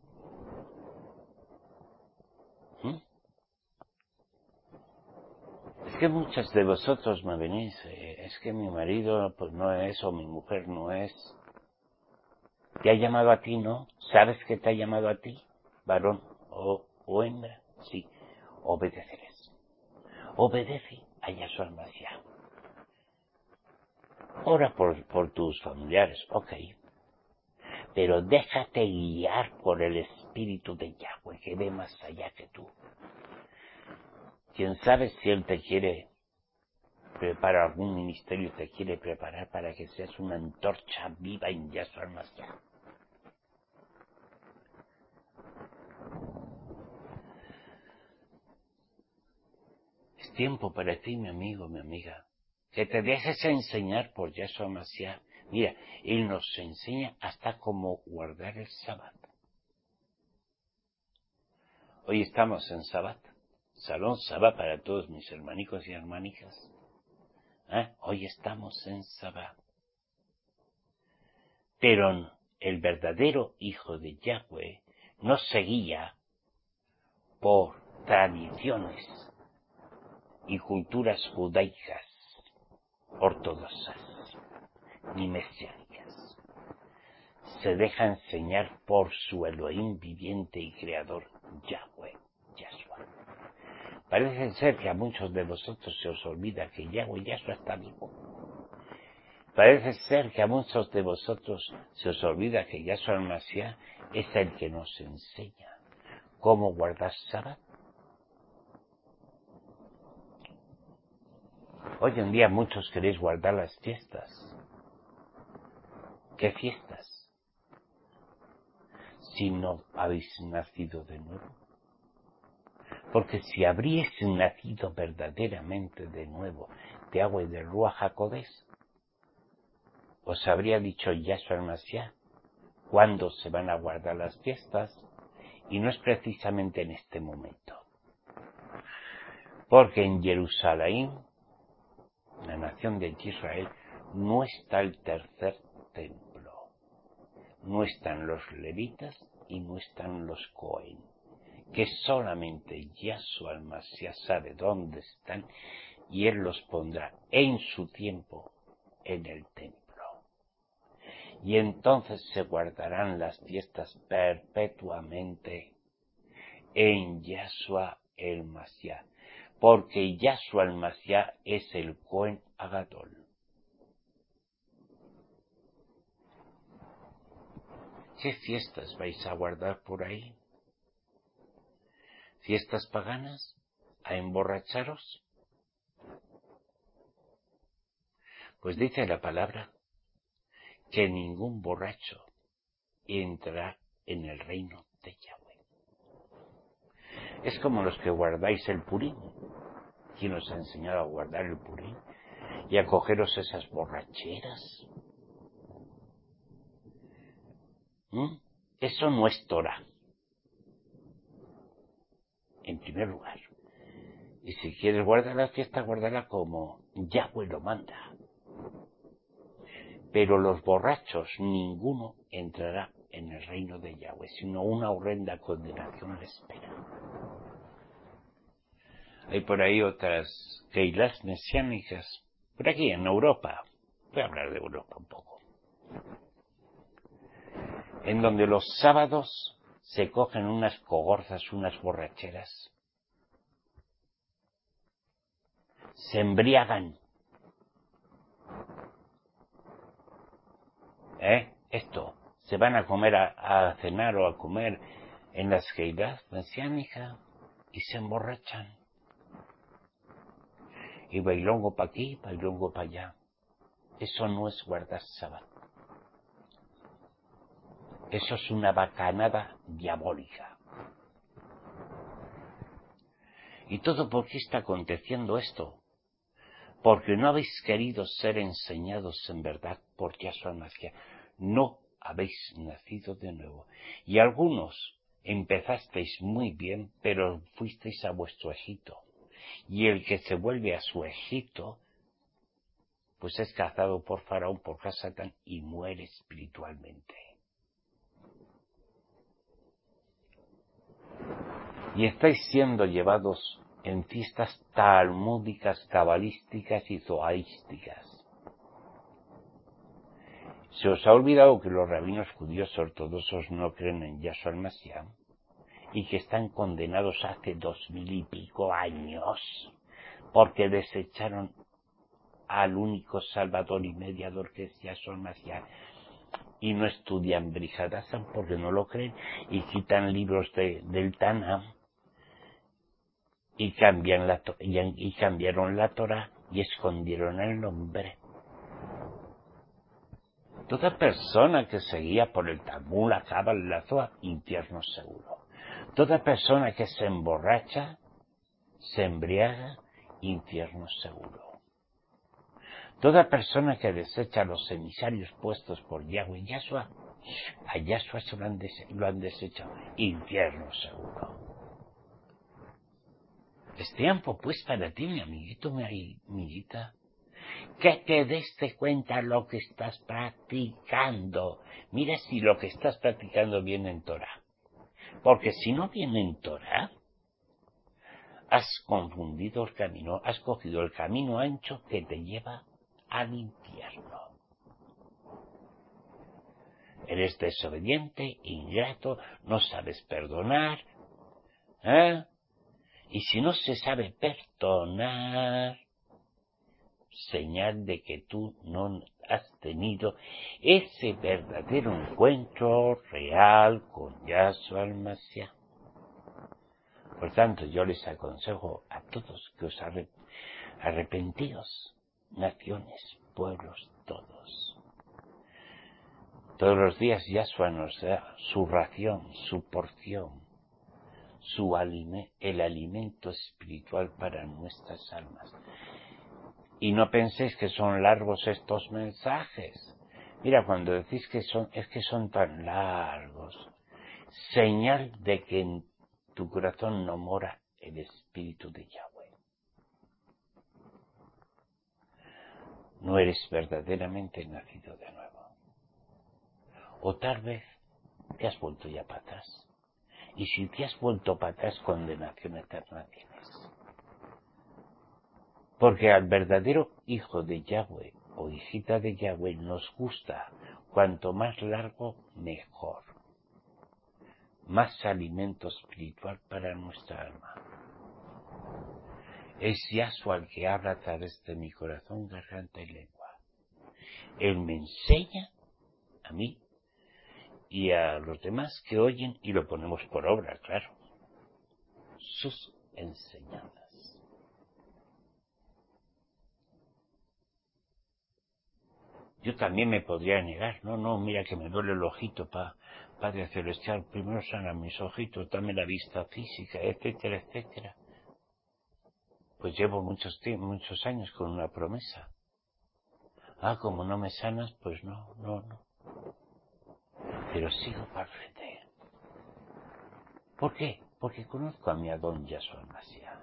Es que muchos de vosotros me venís, es que mi marido pues no es, o mi mujer no es. ¿Te ha llamado a ti, no? ¿Sabes que te ha llamado a ti, varón o hembra? Sí, obedeceles. Obedece a Yahshua el-Mashiach. Ora por tus familiares, ok. Pero déjate guiar por el Espíritu de Yahweh, que ve más allá que tú. ¿Quién sabe si Él te quiere preparar algún ministerio, te quiere preparar para que seas una antorcha viva en Yahshua el-Mashiach? Es tiempo para ti, mi amigo, mi amiga, que te dejes enseñar por Yahshua el-Mashiach. Mira, Él nos enseña hasta cómo guardar el Sabbat. Hoy estamos en Sabbat. Salón Sabbat para todos mis hermanicos y hermanicas. Hoy estamos en Sabbat. Pero el verdadero hijo de Yahweh no se guía por tradiciones y culturas judaicas ortodoxas ni mesiánicas. Se deja enseñar por su Elohim viviente y creador, Yahweh, Yahshua. Parece ser que a muchos de vosotros se os olvida que Yahweh, Yahshua está vivo. Parece ser que a muchos de vosotros se os olvida que Yahshua el-Mashiach es el que nos enseña cómo guardar Sabbat. Hoy en día muchos queréis guardar las fiestas. ¿Qué fiestas? Si no habéis nacido de nuevo. Porque si habríais nacido verdaderamente de nuevo de agua y de Ruach HaKodesh, os habría dicho Yahshua el-Mashiach cuándo se van a guardar las fiestas, y no es precisamente en este momento. Porque en Jerusalén, la nación de Israel, no está el tercer templo. No están los levitas y no están los Cohen, que solamente Yahshua el-Mashiach sabe dónde están, y Él los pondrá en su tiempo en el templo. Y entonces se guardarán las fiestas perpetuamente en Yahshua el-Mashiach, porque Yahshua el-Mashiach es el Cohen Agadol. ¿Qué fiestas vais a guardar por ahí? ¿Fiestas paganas? a emborracharos? Pues dice la palabra que ningún borracho entrará en el reino de Yahweh. Es como los que guardáis el Purim. ¿Quién os ha enseñado a guardar el Purim y a cogeros esas borracheras? Eso no es Torah, en primer lugar. Y si quieres guardar la fiesta, guárdala como Yahweh lo manda. Pero los borrachos, ninguno entrará en el reino de Yahweh, sino una horrenda condenación le espera. Hay por ahí otras keilas mesiánicas, por aquí en Europa, voy a hablar de Europa un poco, en donde los sábados se cogen unas cogorzas, unas borracheras, se embriagan. Esto, se van a comer, a cenar o a comer en las keilas mesiánicas y se emborrachan. Y bailongo para aquí, bailongo para allá. Eso no es guardar sábado. Eso es una bacanada diabólica. ¿Y todo por qué está aconteciendo esto? Porque no habéis querido ser enseñados en verdad por Yahshua Mashiach. No habéis nacido de nuevo. Y algunos empezasteis muy bien, pero fuisteis a vuestro Egipto. Y el que se vuelve a su Egipto, pues es cazado por Faraón, por Satán, y muere espiritualmente. Y estáis siendo llevados en fiestas talmúdicas, cabalísticas y zoaísticas. Se os ha olvidado que los rabinos judíos ortodoxos no creen en Yahshua el Mashiach y que están condenados hace 2000 y pico años porque desecharon al único salvador y mediador que es Yahshua el Mashiach y no estudian Brit Hadashah porque no lo creen y quitan libros del Tanaj y cambiaron la Torah y escondieron el nombre. Toda persona que se guía por el Talmud, la Cábala, la Zohar, infierno seguro. Toda persona que se emborracha, se embriaga, infierno seguro. Toda persona que desecha los emisarios puestos por Yahweh y Yahshua, a Yahshua lo han desechado, infierno seguro. Es tiempo, pues, para ti, mi amiguito, mi amiguita, que te des cuenta lo que estás practicando. Mira si lo que estás practicando viene en Torah. Porque si no viene en Torah, has confundido el camino, has cogido el camino ancho que te lleva al infierno. Eres desobediente, ingrato, no sabes perdonar, Y si no se sabe perdonar, señal de que tú no has tenido ese verdadero encuentro real con Yahshua el Mashiach. Por tanto, yo les aconsejo a todos que os arrepentíos, naciones, pueblos, todos. Todos los días Yahshua nos da su ración, su porción, el alimento espiritual para nuestras almas. Y no penséis que son largos estos mensajes. Mira, cuando decís que son tan largos, señal de que en tu corazón no mora el Espíritu de Yahweh. No eres verdaderamente nacido de nuevo. O tal vez te has vuelto ya para atrás. Y si te has vuelto para atrás, condenación eterna tienes. Porque al verdadero hijo de Yahweh o hijita de Yahweh nos gusta cuanto más largo, mejor. Más alimento espiritual para nuestra alma. Es Yahshua el que habla a través de mi corazón, garganta y lengua. Él me enseña a mí y a los demás que oyen y lo ponemos por obra, claro. Sus enseñanzas. Yo también me podría negar. No, mira que me duele el ojito, Padre Celestial. Primero sana mis ojitos, dame la vista física, etcétera, etcétera. Pues llevo muchos años con una promesa. Como no me sanas, pues no. Pero sigo para el frente. ¿Por qué? Porque conozco a mi Adón Yahshua Mashiach.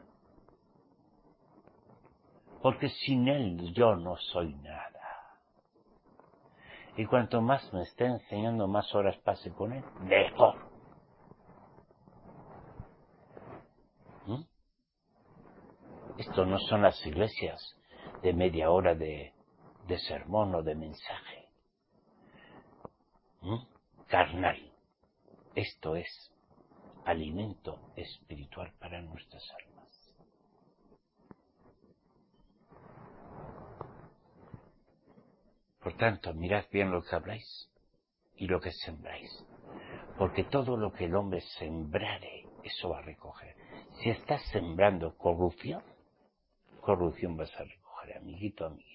Porque sin él yo no soy nada. Y cuanto más me esté enseñando, más horas pase con él, mejor. Esto no son las iglesias de media hora de sermón o de mensaje. Carnal. Esto es alimento espiritual para nuestras almas. Por tanto, mirad bien lo que habláis y lo que sembráis. Porque todo lo que el hombre sembrare, eso va a recoger. Si estás sembrando corrupción vas a recoger, amiguito, amiguita.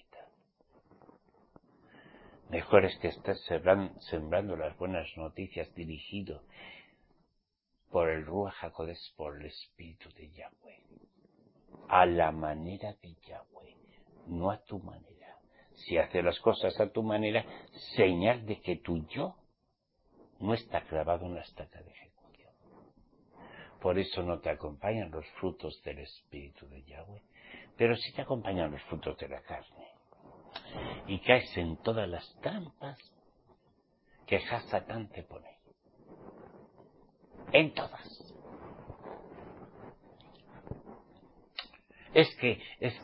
Mejor es que estés sembrando las buenas noticias dirigido por el Ruach HaKodesh, por el Espíritu de Yahweh. A la manera de Yahweh, no a tu manera. Si haces las cosas a tu manera, señal de que tu yo no está clavado en la estaca de ejecución. Por eso no te acompañan los frutos del Espíritu de Yahweh, pero sí te acompañan los frutos de la carne. Y caes en todas las trampas que Hasatán te pone. En todas. Es que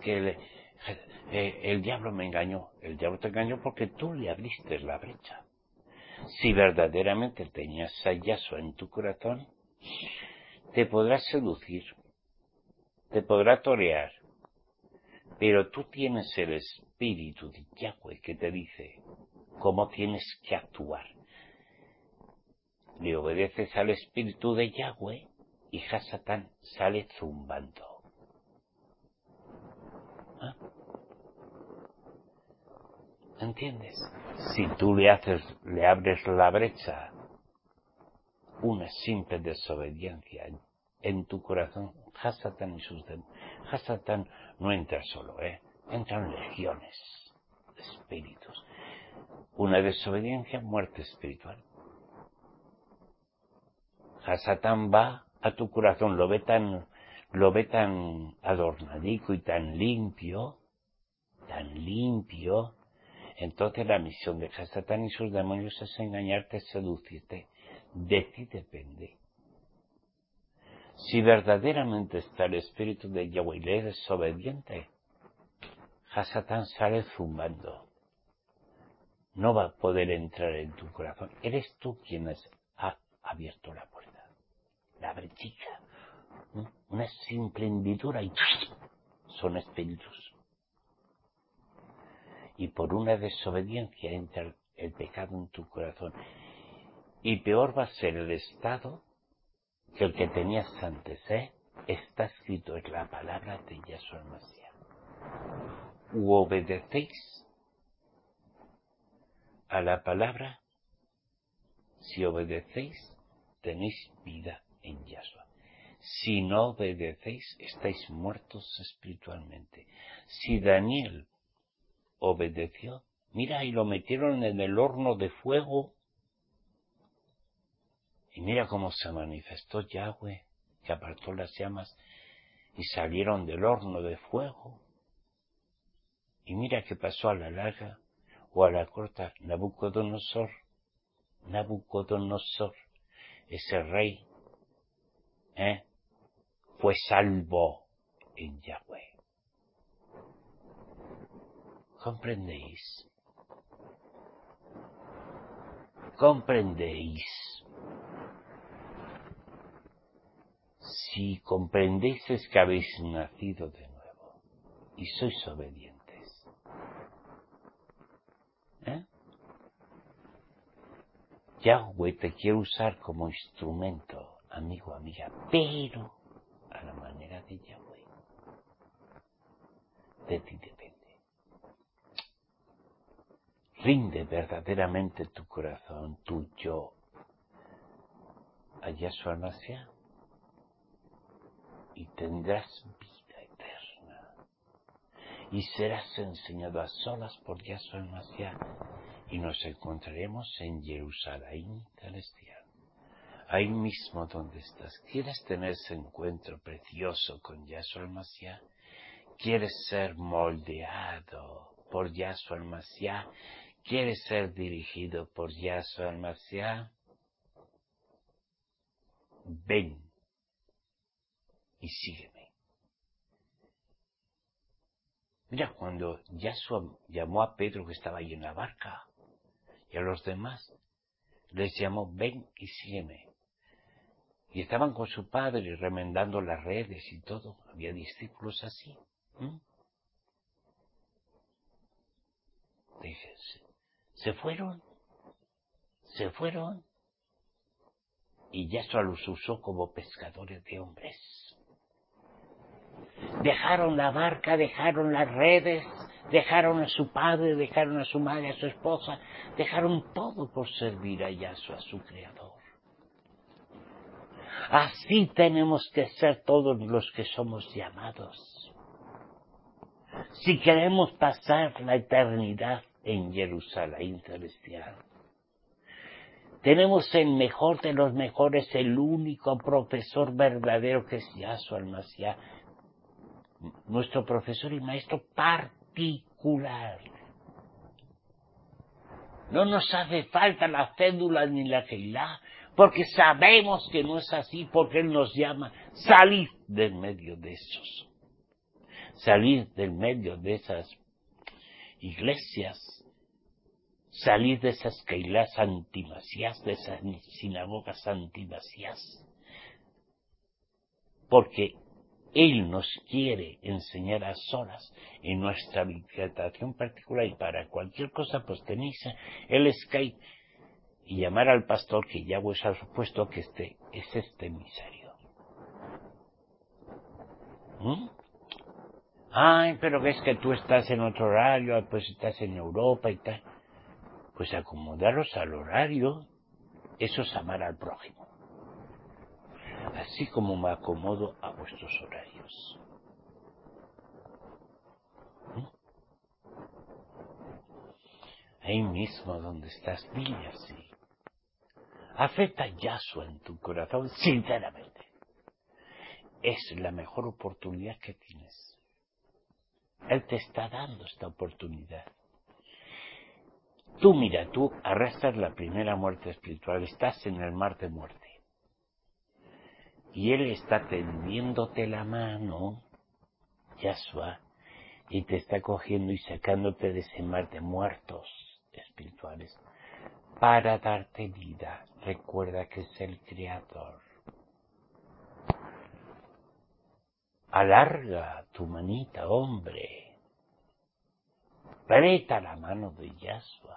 el diablo me engañó. El diablo te engañó porque tú le abriste la brecha. Si verdaderamente tenías a Yahshua en tu corazón, te podrá seducir, te podrá torear, pero tú tienes el Espíritu de Yahweh que te dice cómo tienes que actuar. Le obedeces al Espíritu de Yahweh y Hasatán sale zumbando. ¿Entiendes? Si tú le abres la brecha, una simple desobediencia en tu corazón, Hasatán y sus demonios. Hasatán no entra solo, entran legiones de espíritus. Una desobediencia, muerte espiritual. Hasatán va a tu corazón, lo ve tan adornadico y tan limpio, entonces la misión de Hasatán y sus demonios es engañarte, seducirte. De ti depende. Si verdaderamente está el Espíritu de Yahweh y le eres desobediente, Hasatán sale zumbando. No va a poder entrar en tu corazón. Eres tú quien ha abierto la puerta. La brechita. Una simple hendidura y son espíritus. Y por una desobediencia entra el pecado en tu corazón. Y peor va a ser el estado que el que tenías antes, está escrito en la palabra de Yahshua Mashiach. U obedecéis a la palabra, si obedecéis, tenéis vida en Yahshua. Si no obedecéis, estáis muertos espiritualmente. Si Daniel obedeció, mira, y lo metieron en el horno de fuego, y mira cómo se manifestó Yahweh, que apartó las llamas, y salieron del horno de fuego. Y mira qué pasó a la larga o a la corta. Nabucodonosor, ese rey, fue salvo en Yahweh. ¿Comprendéis? Si comprendéis es que habéis nacido de nuevo y sois obedientes. Yahweh te quiere usar como instrumento, amigo, amiga, pero a la manera de Yahweh. De ti depende. Rinde verdaderamente tu corazón, tu yo, a Yahshua Mashiach, y tendrás vida eterna. Y serás enseñado a solas por Yahshua Mashiach, y nos encontraremos en Jerusalén celestial. Ahí mismo donde estás. ¿Quieres tener ese encuentro precioso con Yahshua Mashiach? ¿Quieres ser moldeado por Yahshua Mashiach? ¿Quieres ser dirigido por Yahshua Mashiach? Ven y sígueme. Mira, cuando Yahshua llamó a Pedro, que estaba ahí en la barca, y a los demás, les llamó, ven y sígueme. Y estaban con su padre remendando las redes y todo. Había discípulos así. Déjense. Se fueron. Y Yahshua los usó como pescadores de hombres. Dejaron la barca, dejaron las redes, dejaron a su padre, dejaron a su madre, a su esposa, dejaron todo por servir a Yahshua, su Creador. Así tenemos que ser todos los que somos llamados. Si queremos pasar la eternidad en Jerusalén celestial, tenemos el mejor de los mejores, el único profesor verdadero que es Yahshua el Mashiach, nuestro profesor y maestro particular. No nos hace falta la cédula ni la Keilah, porque sabemos que no es así, porque Él nos llama, salid del medio de esos, salid del medio de esas iglesias, salid de esas Keilás antimasías, de esas sinagogas antimasías, porque Él nos quiere enseñar a solas en nuestra meditación particular, y para cualquier cosa pues tenéis el Skype y llamar al pastor, que ya os ha supuesto que es este emisario. Ay, pero es que tú estás en otro horario, pues estás en Europa y tal. Pues acomodaros al horario, eso es amar al prójimo. Así como me acomodo a vuestros horarios. Ahí mismo donde estás, dile así. Acepta Yahshua en tu corazón, sinceramente. Es la mejor oportunidad que tienes. Él te está dando esta oportunidad. Tú arrastras la primera muerte espiritual, estás en el mar de muerte. Y Él está tendiéndote la mano, Yahshua, y te está cogiendo y sacándote de ese mar de muertos espirituales para darte vida. Recuerda que es el Creador. Alarga tu manita, hombre. Aprieta la mano de Yahshua.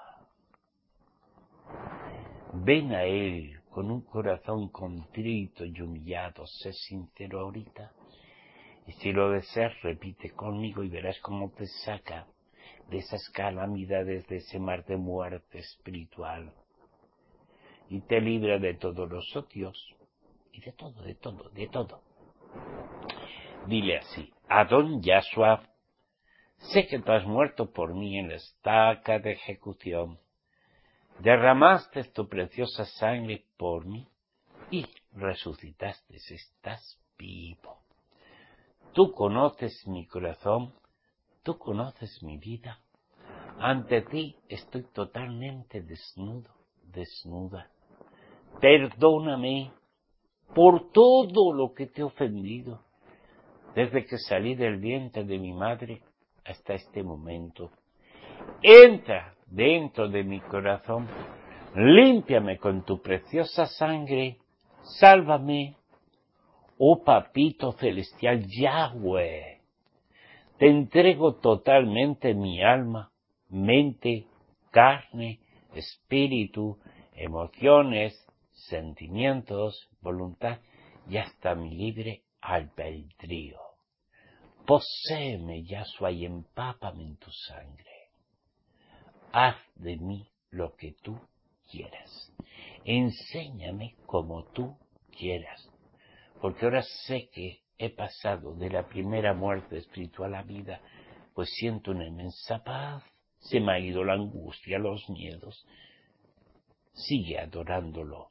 Ven a Él con un corazón contrito y humillado. Sé sincero ahorita. Y si lo deseas, repite conmigo y verás cómo te saca de esas calamidades, de ese mar de muerte espiritual. Y te libra de todos los odios. Y de todo. Dile así: Adón Yahshua, sé que tú has muerto por mí en la estaca de ejecución. Derramaste tu preciosa sangre por mí y resucitaste. Estás vivo. Tú conoces mi corazón, tú conoces mi vida. Ante ti estoy totalmente desnuda. Perdóname por todo lo que te he ofendido, desde que salí del vientre de mi madre hasta este momento. Entra dentro de mi corazón, límpiame con tu preciosa sangre, sálvame, oh Papito Celestial Yahweh. Te entrego totalmente mi alma, mente, carne, espíritu, emociones, sentimientos, voluntad y hasta mi libre albedrío. Poséeme, Yahshua, y empápame en tu sangre. haz de mí lo que tú quieras. Enséñame como tú quieras. Porque ahora sé que he pasado de la primera muerte espiritual a vida, pues siento una inmensa paz, se me ha ido la angustia, los miedos. Sigue adorándolo,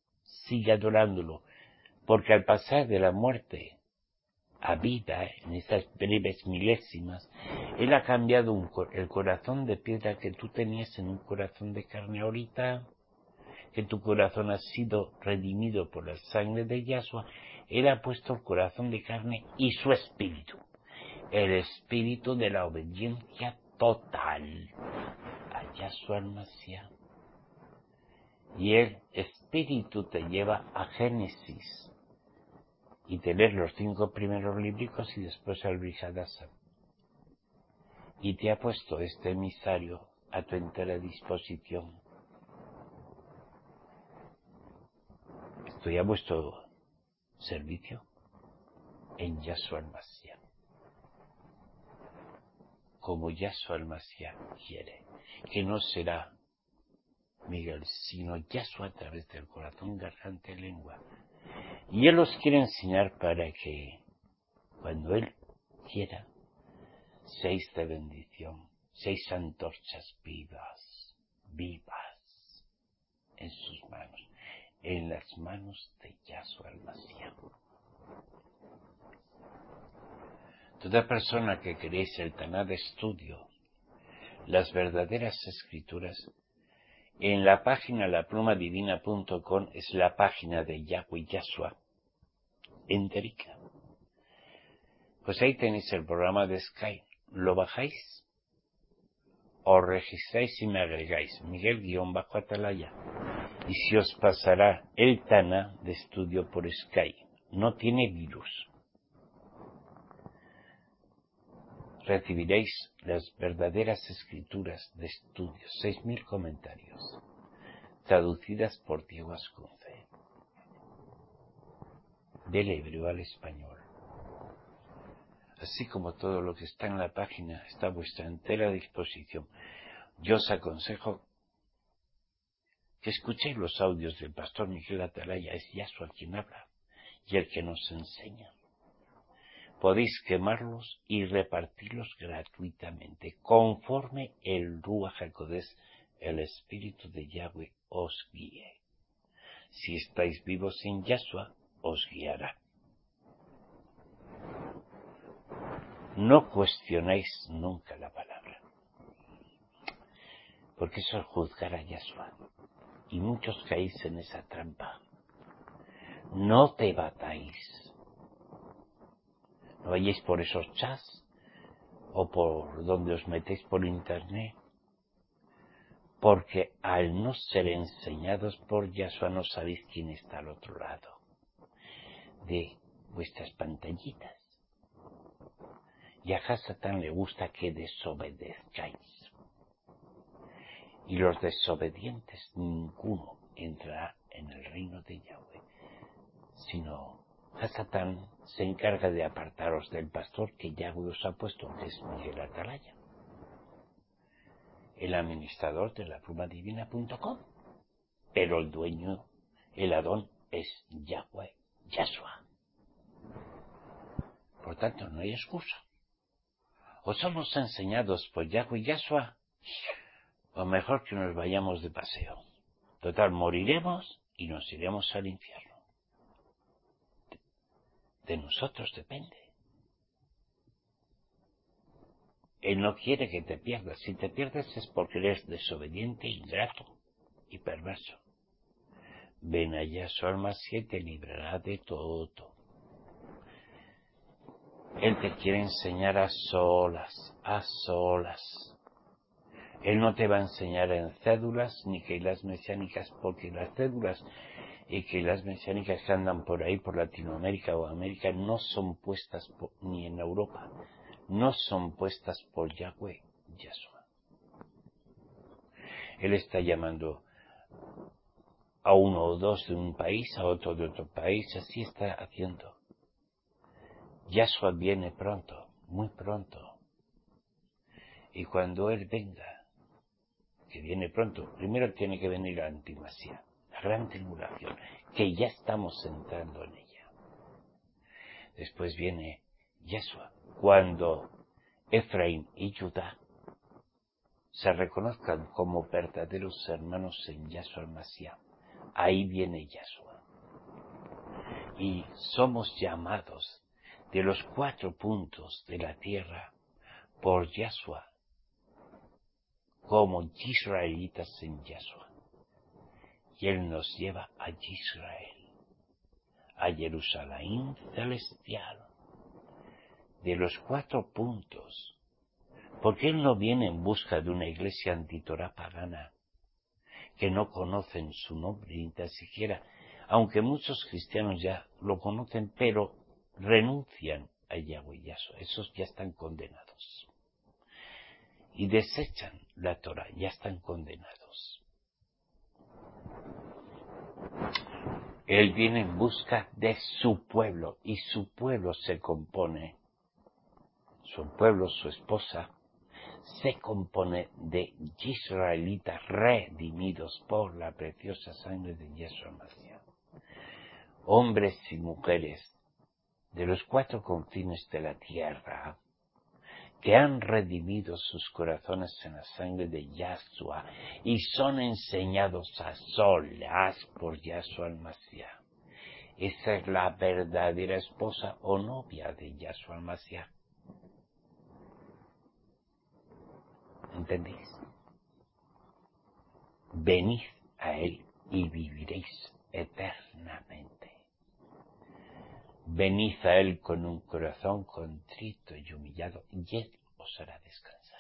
porque al pasar de la muerte a vida, en esas breves milésimas, Él ha cambiado el corazón de piedra que tú tenías en un corazón de carne ahorita, que tu corazón ha sido redimido por la sangre de Yahshua. Él ha puesto el corazón de carne y su espíritu, el espíritu de la obediencia total a Yahshua el Mashiach. Y el espíritu te lleva a Génesis y te lees los 5 primeros libros y después al Brit Hadashah. Y te ha puesto este emisario a tu entera disposición. Estoy a vuestro servicio en Yahshua el Mashiach, como Yahshua el Mashiach quiere, que no será Miguel, sino Yahshua a través del corazón, garganta y lengua. Y Él os quiere enseñar para que, cuando Él quiera, seáis de bendición, seáis antorchas vivas, en sus manos, en las manos de Yahshua el Mashiach. Toda persona que queréis el Taná de estudio, las verdaderas escrituras, en la página laplumadivina.com es la página de Yahweh Yahshua, enterica. Pues ahí tenéis el programa de Skype. Lo bajáis, os registráis y me agregáis, Miguel-Atalaya, y se os pasará el Taná de estudio por Skype. No tiene virus. Recibiréis las verdaderas escrituras de estudio, 6.000 comentarios, traducidas por Diego Ascunce, del hebreo al español. Así como todo lo que está en la página está a vuestra entera disposición. Yo os aconsejo que escuchéis los audios del pastor Miguel Atalaya, es Yahshua quien habla y el que nos enseña. Podéis quemarlos y repartirlos gratuitamente, conforme el Ruach HaKodesh, el Espíritu de Yahweh, os guíe. Si estáis vivos en Yahshua, os guiará. No cuestionéis nunca la palabra, porque eso es juzgar a Yahshua, y muchos caéis en esa trampa. No te batáis. No vayáis por esos chats o por donde os metéis por internet, porque al no ser enseñados por Yahshua no sabéis quién está al otro lado de vuestras pantallitas. Y a Hasatán le gusta que desobedezcáis. Y los desobedientes, ninguno entrará en el reino de Yahweh, sino Hasatán se encarga de apartaros del pastor que Yahweh os ha puesto, que es Miguel Atalaya, el administrador de laplumadivina.com, pero el dueño, el Adón, es Yahweh, Yahshua. Por tanto, no hay excusa. O somos enseñados por Yahweh Yahshua, o mejor que nos vayamos de paseo. Total, moriremos y nos iremos al infierno. De nosotros depende. Él no quiere que te pierdas. Si te pierdes es porque eres desobediente, ingrato y perverso. Ven a Yahshua el Mashiach y te librará de todo. Él te quiere enseñar a solas. Él no te va a enseñar en cédulas ni keilas mesiánicas, porque las cédulas y keilas mesiánicas que andan por ahí, por Latinoamérica o América, no son puestas ni en Europa, no son puestas por Yahweh, Yahshua. Él está llamando a uno o dos de un país, a otro de otro país, así está haciendo. Yahshua viene pronto, muy pronto. Y cuando Él venga, que viene pronto. Primero tiene que venir la antimasía, la gran tribulación, que ya estamos entrando en ella. Después viene Yeshua, cuando Efraín y Judá se reconozcan como verdaderos hermanos en Yahshua el Mashiach. Ahí viene Yeshua. Y somos llamados de los 4 puntos de la tierra por Yahshua como israelitas en Yahshua. Y Él nos lleva a Israel, a Jerusalén celestial, de los 4 puntos. Porque Él no viene en busca de una iglesia antitorá pagana, que no conocen su nombre ni tan siquiera, aunque muchos cristianos ya lo conocen, pero renuncian a Yahweh Yahshua. Esos ya están condenados. Y desechan la Torah, ya están condenados. Él viene en busca de su pueblo, y su pueblo se compone, su pueblo, su esposa, se compone de israelitas redimidos por la preciosa sangre de Yeshua Mashiach. Hombres y mujeres de los 4 confines de la tierra que han redimido sus corazones en la sangre de Yahshua y son enseñados a solas por Yahshua el Mashiach. Esa es la verdadera esposa o novia de Yahshua el Mashiach. ¿Entendéis? Venid a Él y viviréis eternamente. Venid a Él con un corazón contrito y humillado, y Él os hará descansar.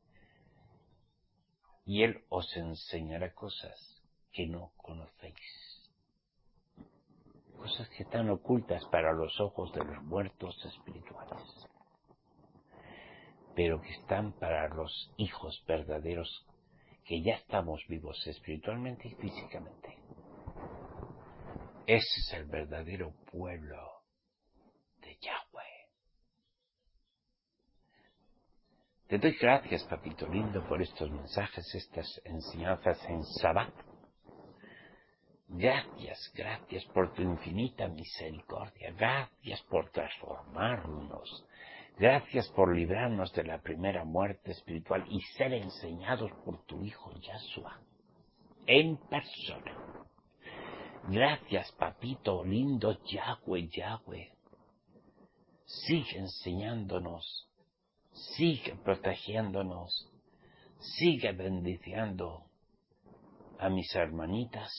Y Él os enseñará cosas que no conocéis. Cosas que están ocultas para los ojos de los muertos espirituales, pero que están para los hijos verdaderos, que ya estamos vivos espiritualmente y físicamente. Ese es el verdadero pueblo de Yahweh. Te doy gracias, papito lindo, por estos mensajes, estas enseñanzas en Sabbat. Gracias por tu infinita misericordia. Gracias por transformarnos. Gracias por librarnos de la primera muerte espiritual y ser enseñados por tu Hijo Yahshua en persona. Gracias, papito lindo, Yahweh. Sigue enseñándonos, sigue protegiéndonos, sigue bendiciendo a mis hermanitas.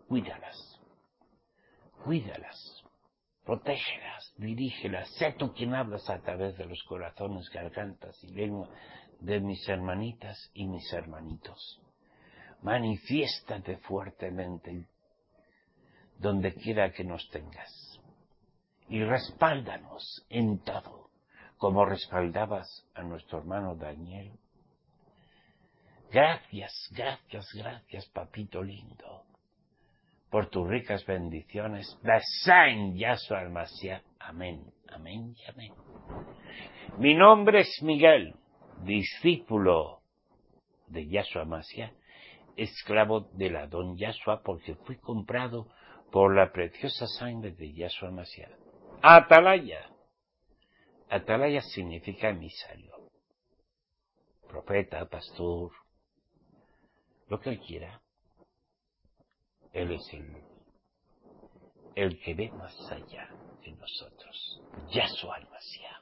Cuídalas, protégelas, dirígelas. Sé tú quien hablas a través de los corazones, gargantas y lengua de mis hermanitas y mis hermanitos. Manifiéstate fuertemente donde quiera que nos tengas. Y respáldanos en todo, como respaldabas a nuestro hermano Daniel. Gracias, papito lindo, por tus ricas bendiciones. Besén Yahshua el Mashiach. Amén y amén. Mi nombre es Miguel, discípulo de Yahshua Mashiach, esclavo del Adón Yahshua, porque fui comprado por la preciosa sangre de Yahshua Mashiach. Atalaya. Atalaya significa emisario, profeta, pastor, lo que él quiera. Él es el que ve más allá de nosotros. Yahshua el Mashiach.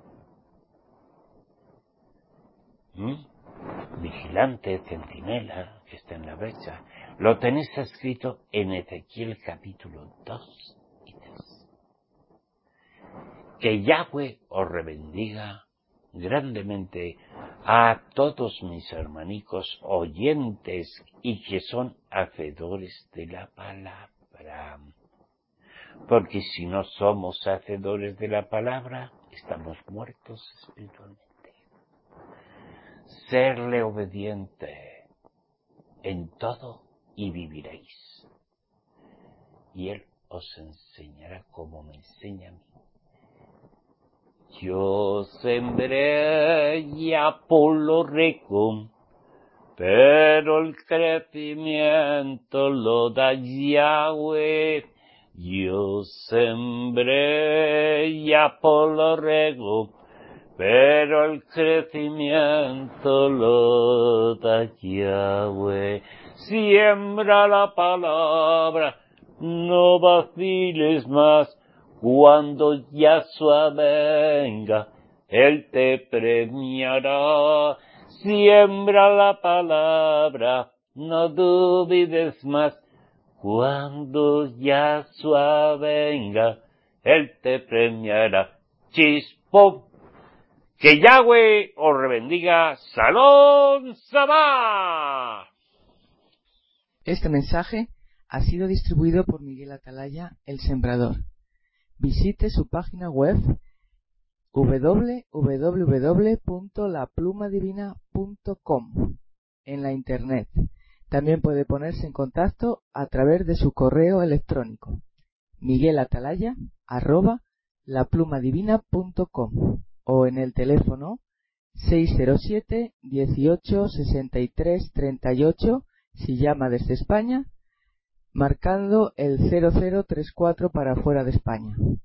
Vigilante, centinela, que está en la brecha. Lo tenéis escrito en Ezequiel capítulo 2 y 3. Que Yahweh os rebendiga grandemente a todos mis hermanicos oyentes y que son hacedores de la palabra. Porque si no somos hacedores de la palabra, estamos muertos espiritualmente. Serle obediente en todo y viviréis. Y Él os enseñará como me enseña a mí. Yo sembré y Apolo regó, pero el crecimiento lo da Yahweh. Yo sembré y Apolo regó, pero el crecimiento lo da Yahweh. Siembra la palabra, no vaciles más. Cuando Yahshua venga, Él te premiará. Siembra la palabra, no dudes más. Cuando Yahshua venga, Él te premiará. Chispo. Que Yahweh os bendiga. Salón Sabá. Este mensaje ha sido distribuido por Miguel Atalaya, el Sembrador. Visite su página web www.laplumadivina.com en la internet. También puede ponerse en contacto a través de su correo electrónico miguelatalaya@laplumadivina.com o en el teléfono 607 18 63 38 si llama desde España, marcando el 0034 para fuera de España.